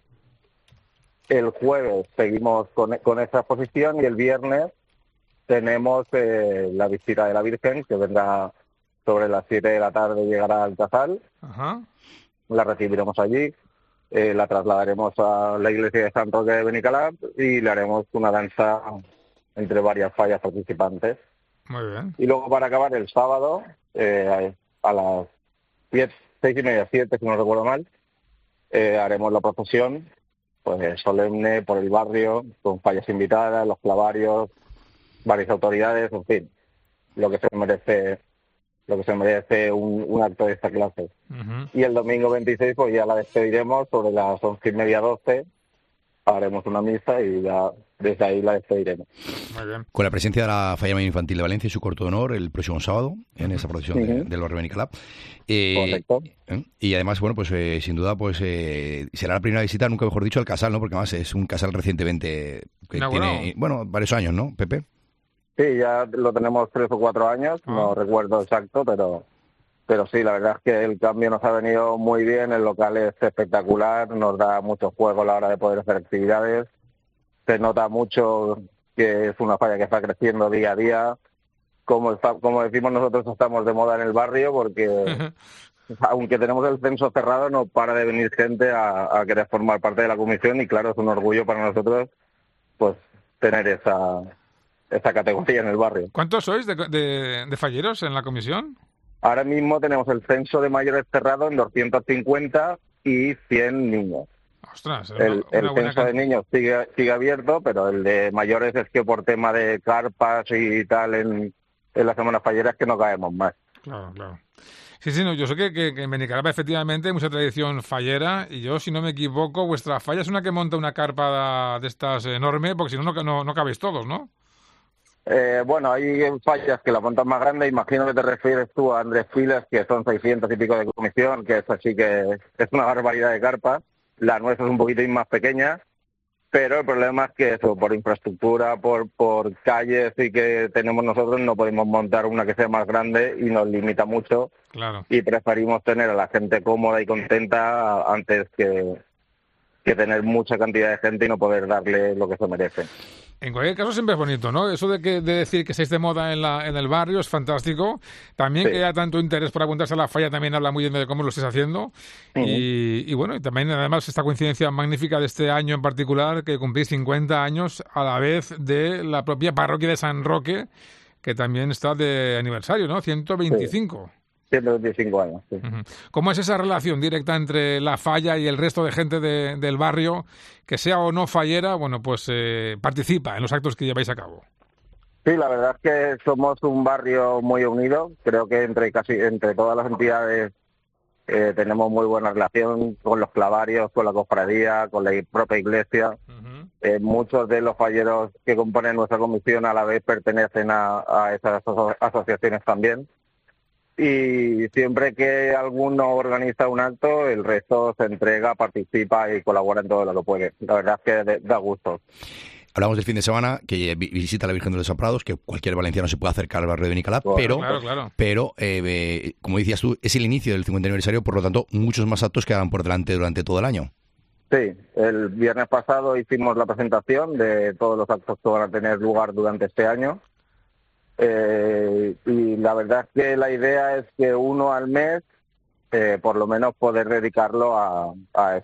El jueves seguimos con esa exposición y el viernes tenemos la visita de la Virgen, que vendrá sobre las 7 de la tarde, llegará al Casal. La recibiremos allí, la trasladaremos a la iglesia de San Roque de Benicalap y le haremos una danza entre varias fallas participantes. Muy bien. Y luego para acabar el sábado, a las 6:30, 7, si no recuerdo mal, haremos la procesión pues solemne por el barrio, con fallas invitadas, los clavarios, varias autoridades, en fin, lo que se merece un acto de esta clase. Uh-huh. Y el domingo 26 pues ya la despediremos sobre las 11:30, 12, haremos una misa y ya desde ahí la despediremos. Muy bien. Con la presencia de la Falla Mayor Infantil de Valencia y su corto de honor el próximo sábado en esa procesión del barrio Benicalap. Correcto. Y además, bueno, pues sin duda pues será la primera visita, nunca mejor dicho, al casal, ¿no? Porque además es un casal recientemente que tiene, varios años, ¿no, Pepe? Sí, ya lo tenemos 3 o 4 años, no recuerdo exacto, pero sí, la verdad es que el cambio nos ha venido muy bien, el local es espectacular, nos da mucho juego a la hora de poder hacer actividades, se nota mucho que es una falla que está creciendo día a día, como decimos nosotros, estamos de moda en el barrio porque aunque tenemos el censo cerrado no para de venir gente a querer formar parte de la comisión y claro, es un orgullo para nosotros pues tener esa categoría en el barrio. ¿Cuántos sois de falleros en la comisión? Ahora mismo tenemos el censo de mayores cerrado en 250 y 100 niños. Ostras, el censo de niños sigue abierto, pero el de mayores es que por tema de carpas y tal en las semanas falleras que no caemos más. Claro. Sí, no, yo sé que en Benicalap efectivamente hay mucha tradición fallera y yo, si no me equivoco, vuestra falla es una que monta una carpa de estas enorme, porque si no cabéis todos, ¿no? Bueno, hay fallas que la montan más grande, imagino que te refieres tú a Andrés Files, que son 600 y pico de comisión, que es así que es una barbaridad de carpas. La nuestra es un poquito más pequeña, pero el problema es que eso, por infraestructura, por calles y que tenemos nosotros, no podemos montar una que sea más grande y nos limita mucho. Claro. Y preferimos tener a la gente cómoda y contenta antes que tener mucha cantidad de gente y no poder darle lo que se merece. En cualquier caso siempre es bonito, ¿no? Eso de decir que estáis de moda en el barrio es fantástico. También que haya tanto interés por apuntarse a la falla también habla muy bien de cómo lo estáis haciendo. Uh-huh. Y bueno, y también además esta coincidencia magnífica de este año en particular, que cumplís 50 años a la vez de la propia parroquia de San Roque, que también está de aniversario, ¿no? 125. Sí. 125 años, sí. Uh-huh. ¿Cómo es esa relación directa entre la falla y el resto de gente del barrio, que sea o no fallera, bueno, pues participa en los actos que lleváis a cabo? Sí, la verdad es que somos un barrio muy unido. Creo que entre todas las entidades tenemos muy buena relación con los clavarios, con la cofradía, con la propia iglesia. Uh-huh. Muchos de los falleros que componen nuestra comisión a la vez pertenecen a esas asociaciones también. Y siempre que alguno organiza un acto, el resto se entrega, participa y colabora en todo lo que puede. La verdad es que da gusto. Hablamos del fin de semana, que visita la Virgen de los Desamparados, que cualquier valenciano se puede acercar al barrio de Benicalap, pero como decías tú, es el inicio del 50 aniversario, por lo tanto, muchos más actos quedan por delante durante todo el año. Sí, el viernes pasado hicimos la presentación de todos los actos que van a tener lugar durante este año. Y la verdad es que la idea es que uno al mes, por lo menos poder dedicarlo a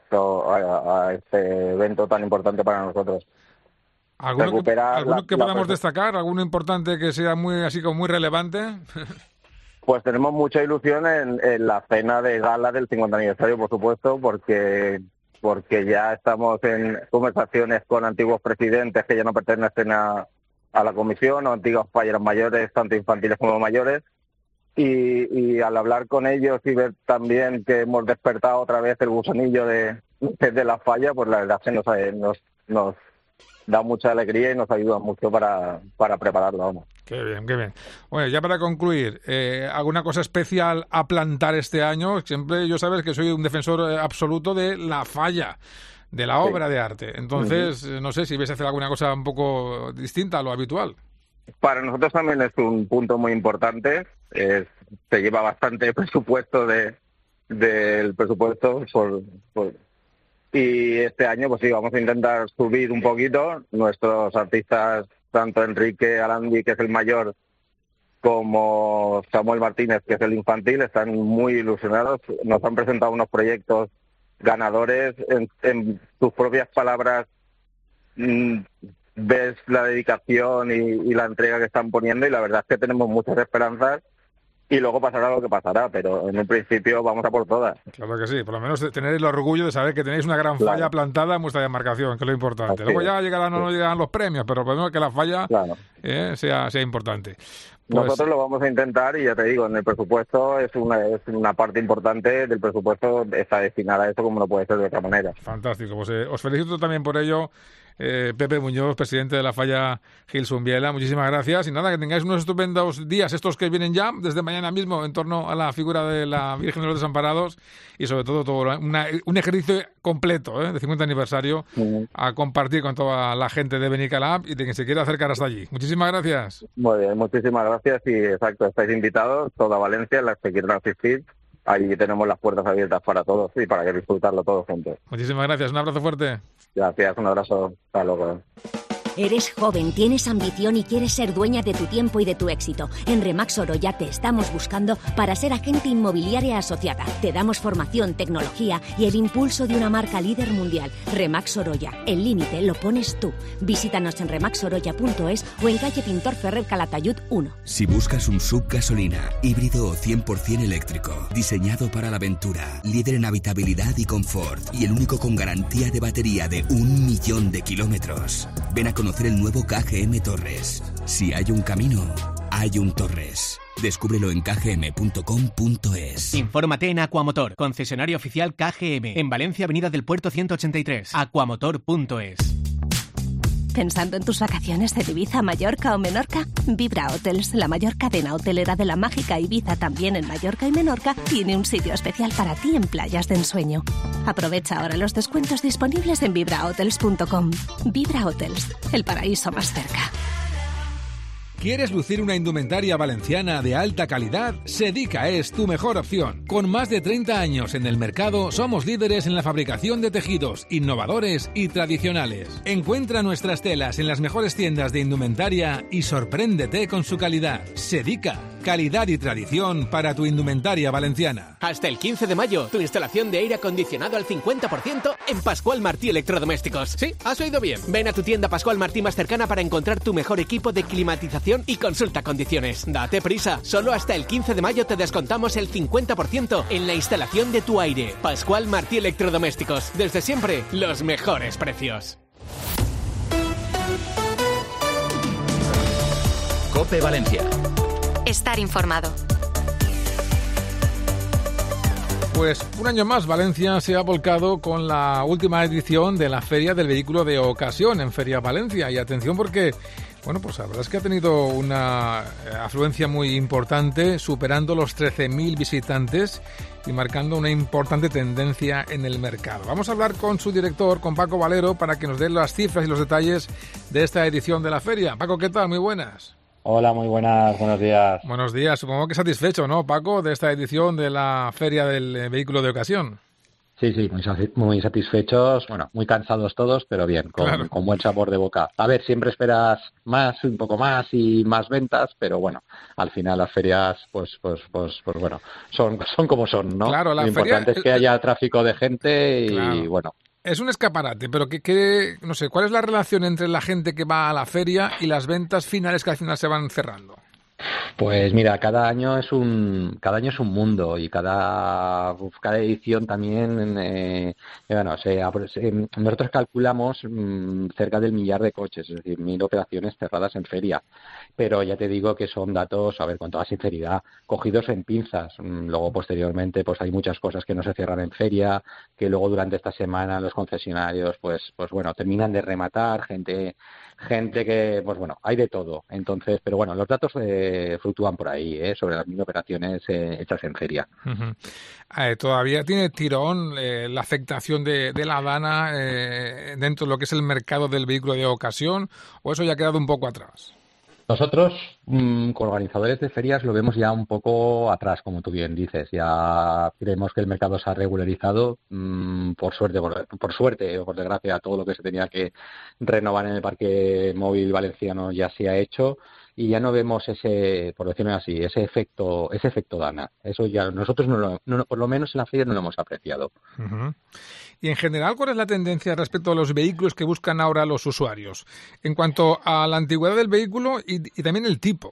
este evento tan importante para nosotros. ¿Alguno que podamos destacar? ¿Alguno importante que sea muy relevante? Pues tenemos mucha ilusión en la cena de gala del 50 aniversario, por supuesto, porque ya estamos en conversaciones con antiguos presidentes que ya no pertenecen a la comisión, o antiguos falleros mayores, tanto infantiles como mayores, y al hablar con ellos y ver también que hemos despertado otra vez el gusanillo de la falla, pues la verdad es que nos da mucha alegría y nos ayuda mucho para prepararlo. Vamos. Qué bien. Bueno, ya para concluir, ¿alguna cosa especial a plantar este año? Siempre yo sabes que soy un defensor absoluto de la falla, de la obra de arte. Entonces, no sé si vais a hacer alguna cosa un poco distinta a lo habitual. Para nosotros también es un punto muy importante. Se lleva bastante presupuesto del presupuesto y este año pues sí, vamos a intentar subir un poquito. Nuestros artistas, tanto Enrique Arandi, que es el mayor, como Samuel Martínez, que es el infantil, están muy ilusionados. Nos han presentado unos proyectos ganadores, en sus propias palabras, ves la dedicación y la entrega que están poniendo, y la verdad es que tenemos muchas esperanzas. Y luego pasará lo que pasará, pero en un principio vamos a por todas. Claro que sí, por lo menos tener el orgullo de saber que tenéis una gran falla plantada en vuestra demarcación, que es lo importante. Luego ya llegarán o no llegarán los premios, pero por lo menos que la falla sea importante. Pues... Nosotros lo vamos a intentar, y ya te digo, en el presupuesto es una parte importante del presupuesto, está destinada a esto, como no puede ser de otra manera. Fantástico, pues os felicito también por ello. Pepe Muñoz, presidente de la Falla Gil Zumbiela, muchísimas gracias, y nada, que tengáis unos estupendos días, estos que vienen ya, desde mañana mismo, en torno a la figura de la Virgen de los Desamparados, y sobre todo un ejercicio completo, de 50 aniversario, a compartir con toda la gente de Benicalap y de quien se quiera acercar hasta allí. Muchísimas gracias. Muy bien, muchísimas gracias, y exacto, estáis invitados, toda Valencia, las que quieran asistir. Allí tenemos las puertas abiertas para todos y para que disfrutarlo todos juntos. Muchísimas gracias, un abrazo fuerte. Gracias, un abrazo, hasta luego. Eres joven, tienes ambición y quieres ser dueña de tu tiempo y de tu éxito. En Remax Oroya te estamos buscando para ser agente inmobiliaria asociada. Te damos formación, tecnología y el impulso de una marca líder mundial. Remax Oroya, el límite lo pones tú. Visítanos en remaxoroya.es o en calle Pintor Ferrer Calatayud 1. Si buscas un SUV gasolina, híbrido o 100% eléctrico, diseñado para la aventura, líder en habitabilidad y confort y el único con garantía de batería de 1.000.000 de kilómetros, ven a conocer el nuevo KGM Torres. Si hay un camino, hay un Torres. Descúbrelo en kgm.com.es. Infórmate en Aquamotor, concesionario oficial KGM, en Valencia, Avenida del Puerto 183, aquamotor.es. ¿Pensando en tus vacaciones de Ibiza, Mallorca o Menorca? Vibra Hotels, la mayor cadena hotelera de la mágica Ibiza, también en Mallorca y Menorca, tiene un sitio especial para ti en playas de ensueño. Aprovecha ahora los descuentos disponibles en vibrahotels.com. Vibra Hotels, el paraíso más cerca. ¿Quieres lucir una indumentaria valenciana de alta calidad? Sedica es tu mejor opción. Con más de 30 años en el mercado, somos líderes en la fabricación de tejidos innovadores y tradicionales. Encuentra nuestras telas en las mejores tiendas de indumentaria y sorpréndete con su calidad. Sedica, calidad y tradición para tu indumentaria valenciana. Hasta el 15 de mayo, tu instalación de aire acondicionado al 50% en Pascual Martí Electrodomésticos. Sí, has oído bien. Ven a tu tienda Pascual Martí más cercana para encontrar tu mejor equipo de climatización y consulta condiciones. Date prisa, solo hasta el 15 de mayo te descontamos el 50% en la instalación de tu aire. Pascual Martí Electrodomésticos, desde siempre, los mejores precios. COPE Valencia. Estar informado. Pues un año más Valencia se ha volcado con la última edición de la Feria del Vehículo de Ocasión en Feria Valencia. Y atención porque, bueno, pues la verdad es que ha tenido una afluencia muy importante, superando los 13.000 visitantes y marcando una importante tendencia en el mercado. Vamos a hablar con su director, con Paco Valero, para que nos dé las cifras y los detalles de esta edición de la feria. Paco, ¿qué tal? Muy buenas. Hola, muy buenos días. Buenos días. Supongo que satisfecho, ¿no, Paco, de esta edición de la Feria del Vehículo de Ocasión? Sí, muy satisfechos, bueno, muy cansados todos, pero bien, con buen sabor de boca. A ver, siempre esperas más, un poco más y más ventas, pero bueno, al final las ferias, pues bueno, son como son, ¿no? Claro, lo importante es que haya tráfico de gente y claro. Bueno. Es un escaparate, pero no sé, ¿cuál es la relación entre la gente que va a la feria y las ventas finales que al final se van cerrando? Pues mira, cada año es un mundo y cada edición también, nosotros calculamos cerca del 1.000.000 de coches, es decir, 1.000 operaciones cerradas en feria, pero ya te digo que son datos, a ver, con toda sinceridad, cogidos en pinzas. Luego posteriormente pues hay muchas cosas que no se cierran en feria, que luego durante esta semana los concesionarios pues bueno, terminan de rematar, gente que, pues bueno, hay de todo. Entonces, pero bueno, los datos fluctúan por ahí, sobre las 1.000 operaciones hechas en feria. Uh-huh. ¿Todavía tiene tirón la afectación de la Dana dentro de lo que es el mercado del vehículo de ocasión, o eso ya ha quedado un poco atrás? Nosotros, Con organizadores de ferias lo vemos ya un poco atrás, como tú bien dices. Ya creemos que el mercado se ha regularizado, por suerte o por desgracia, todo lo que se tenía que renovar en el parque móvil valenciano ya se ha hecho y ya no vemos ese, por decirlo así, ese efecto Dana. Eso ya nosotros por lo menos en la feria no lo hemos apreciado. Uh-huh. Y en general, ¿cuál es la tendencia respecto a los vehículos que buscan ahora los usuarios? En cuanto a la antigüedad del vehículo y también el tipo.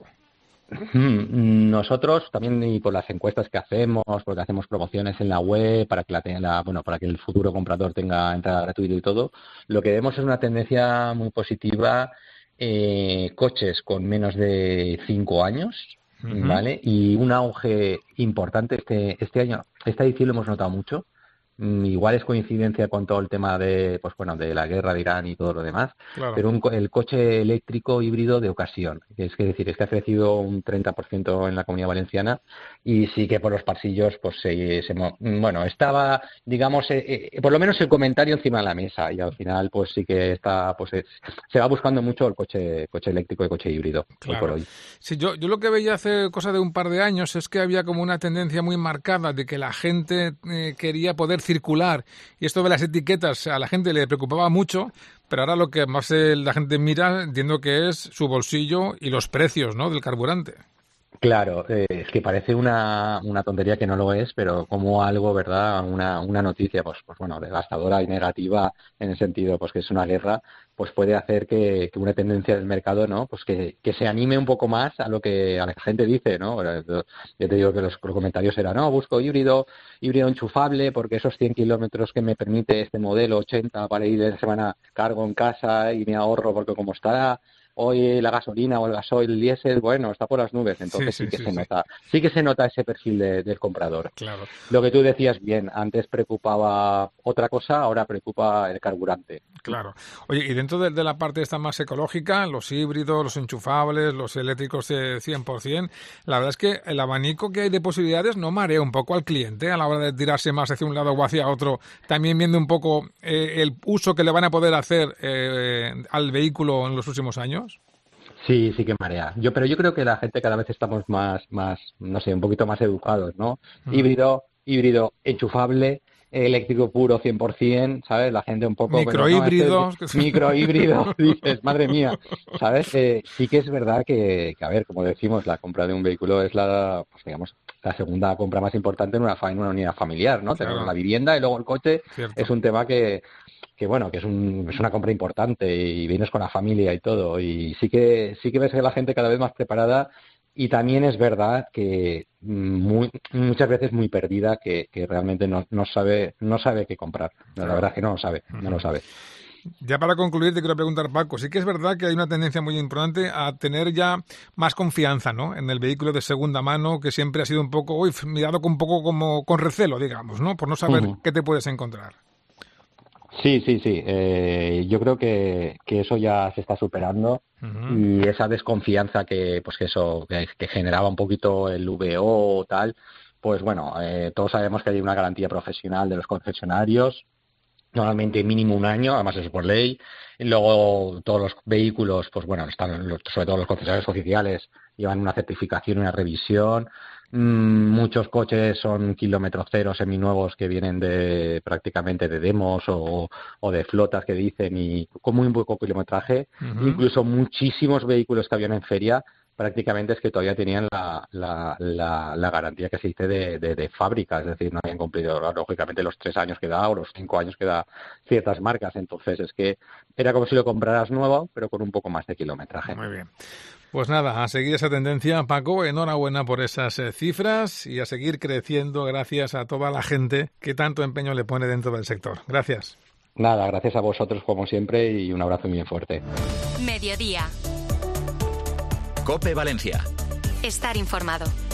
Nosotros también, y por las encuestas que hacemos, porque hacemos promociones en la web para que para que el futuro comprador tenga entrada gratuita y todo, lo que vemos es una tendencia muy positiva, coches con menos de 5 años, ¿vale? Y un auge importante este año, esta edición lo hemos notado mucho. Igual es coincidencia con todo el tema de la guerra de Irán y todo lo demás, claro. Pero el coche eléctrico híbrido de ocasión, es que ha crecido un 30% en la Comunidad Valenciana y sí que por los pasillos estaba, digamos, por lo menos el comentario encima de la mesa y al final pues sí que está, se va buscando mucho el coche eléctrico y coche híbrido, claro. Hoy por hoy. Sí, yo lo que veía hace cosa de un par de años es que había como una tendencia muy marcada de que la gente quería poder circular y esto de las etiquetas a la gente le preocupaba mucho, pero ahora lo que más la gente mira, entiendo que es su bolsillo y los precios, ¿no?, del carburante. Claro, es que parece una tontería que no lo es, pero como algo, ¿verdad?, una noticia devastadora y negativa en el sentido que es una guerra, pues puede hacer que una tendencia del mercado, ¿no?, pues que se anime un poco más a lo que a la gente dice, ¿no? Yo te digo que los comentarios eran, no, busco híbrido enchufable porque esos 100 kilómetros que me permite este modelo 80 para ir de semana cargo en casa y me ahorro porque como estará hoy la gasolina o el gasoil, el diésel, está por las nubes, entonces sí que se nota ese perfil del comprador. Claro. Lo que tú decías bien, antes preocupaba otra cosa, ahora preocupa el carburante. Claro. Oye, y dentro de la parte esta más ecológica, los híbridos, los enchufables, los eléctricos 100%, la verdad es que el abanico que hay de posibilidades no marea un poco al cliente a la hora de tirarse más hacia un lado o hacia otro, también viendo un poco el uso que le van a poder hacer al vehículo en los próximos años. Sí que marea. Pero yo creo que la gente cada vez estamos más, no sé, un poquito más educados, ¿no? Híbrido, enchufable, eléctrico puro 100%, ¿sabes? La gente un poco... Microhíbrido. Microhíbrido, dices, madre mía, ¿sabes? Sí que es verdad que, a ver, como decimos, la compra de un vehículo es la segunda compra más importante en una unidad familiar, ¿no? Claro. Tenemos la vivienda y luego el coche. Cierto. Es un tema que es una compra importante y vienes con la familia y todo, y sí que ves que la gente cada vez más preparada, y también es verdad que muchas veces muy perdida, que realmente no sabe qué comprar. La verdad es que no lo sabe. Ya para concluir te quiero preguntar, Paco, sí que es verdad que hay una tendencia muy importante a tener ya más confianza, ¿no?, en el vehículo de segunda mano, que siempre ha sido un poco mirado un poco como con recelo, digamos, ¿no?, por no saber qué te puedes encontrar. Sí. Yo creo que eso ya se está superando, y esa desconfianza que generaba un poquito el VO o tal, pues todos sabemos que hay una garantía profesional de los concesionarios, normalmente mínimo un año, además eso por ley. Y luego todos los vehículos, sobre todo los concesionarios oficiales, llevan una certificación y una revisión. Muchos coches son kilómetro cero seminuevos que vienen prácticamente de demos o de flotas que dicen, y con muy poco kilometraje. Incluso muchísimos vehículos que habían en feria prácticamente es que todavía tenían la garantía que se dice de fábrica, es decir, no habían cumplido lógicamente los 3 años que da o los 5 años que da ciertas marcas. Entonces es que era como si lo compraras nuevo, pero con un poco más de kilometraje. Muy bien. Pues nada, a seguir esa tendencia, Paco, enhorabuena por esas cifras y a seguir creciendo gracias a toda la gente que tanto empeño le pone dentro del sector. Gracias. Nada, gracias a vosotros como siempre y un abrazo bien fuerte. Mediodía. COPE Valencia. Estar informado.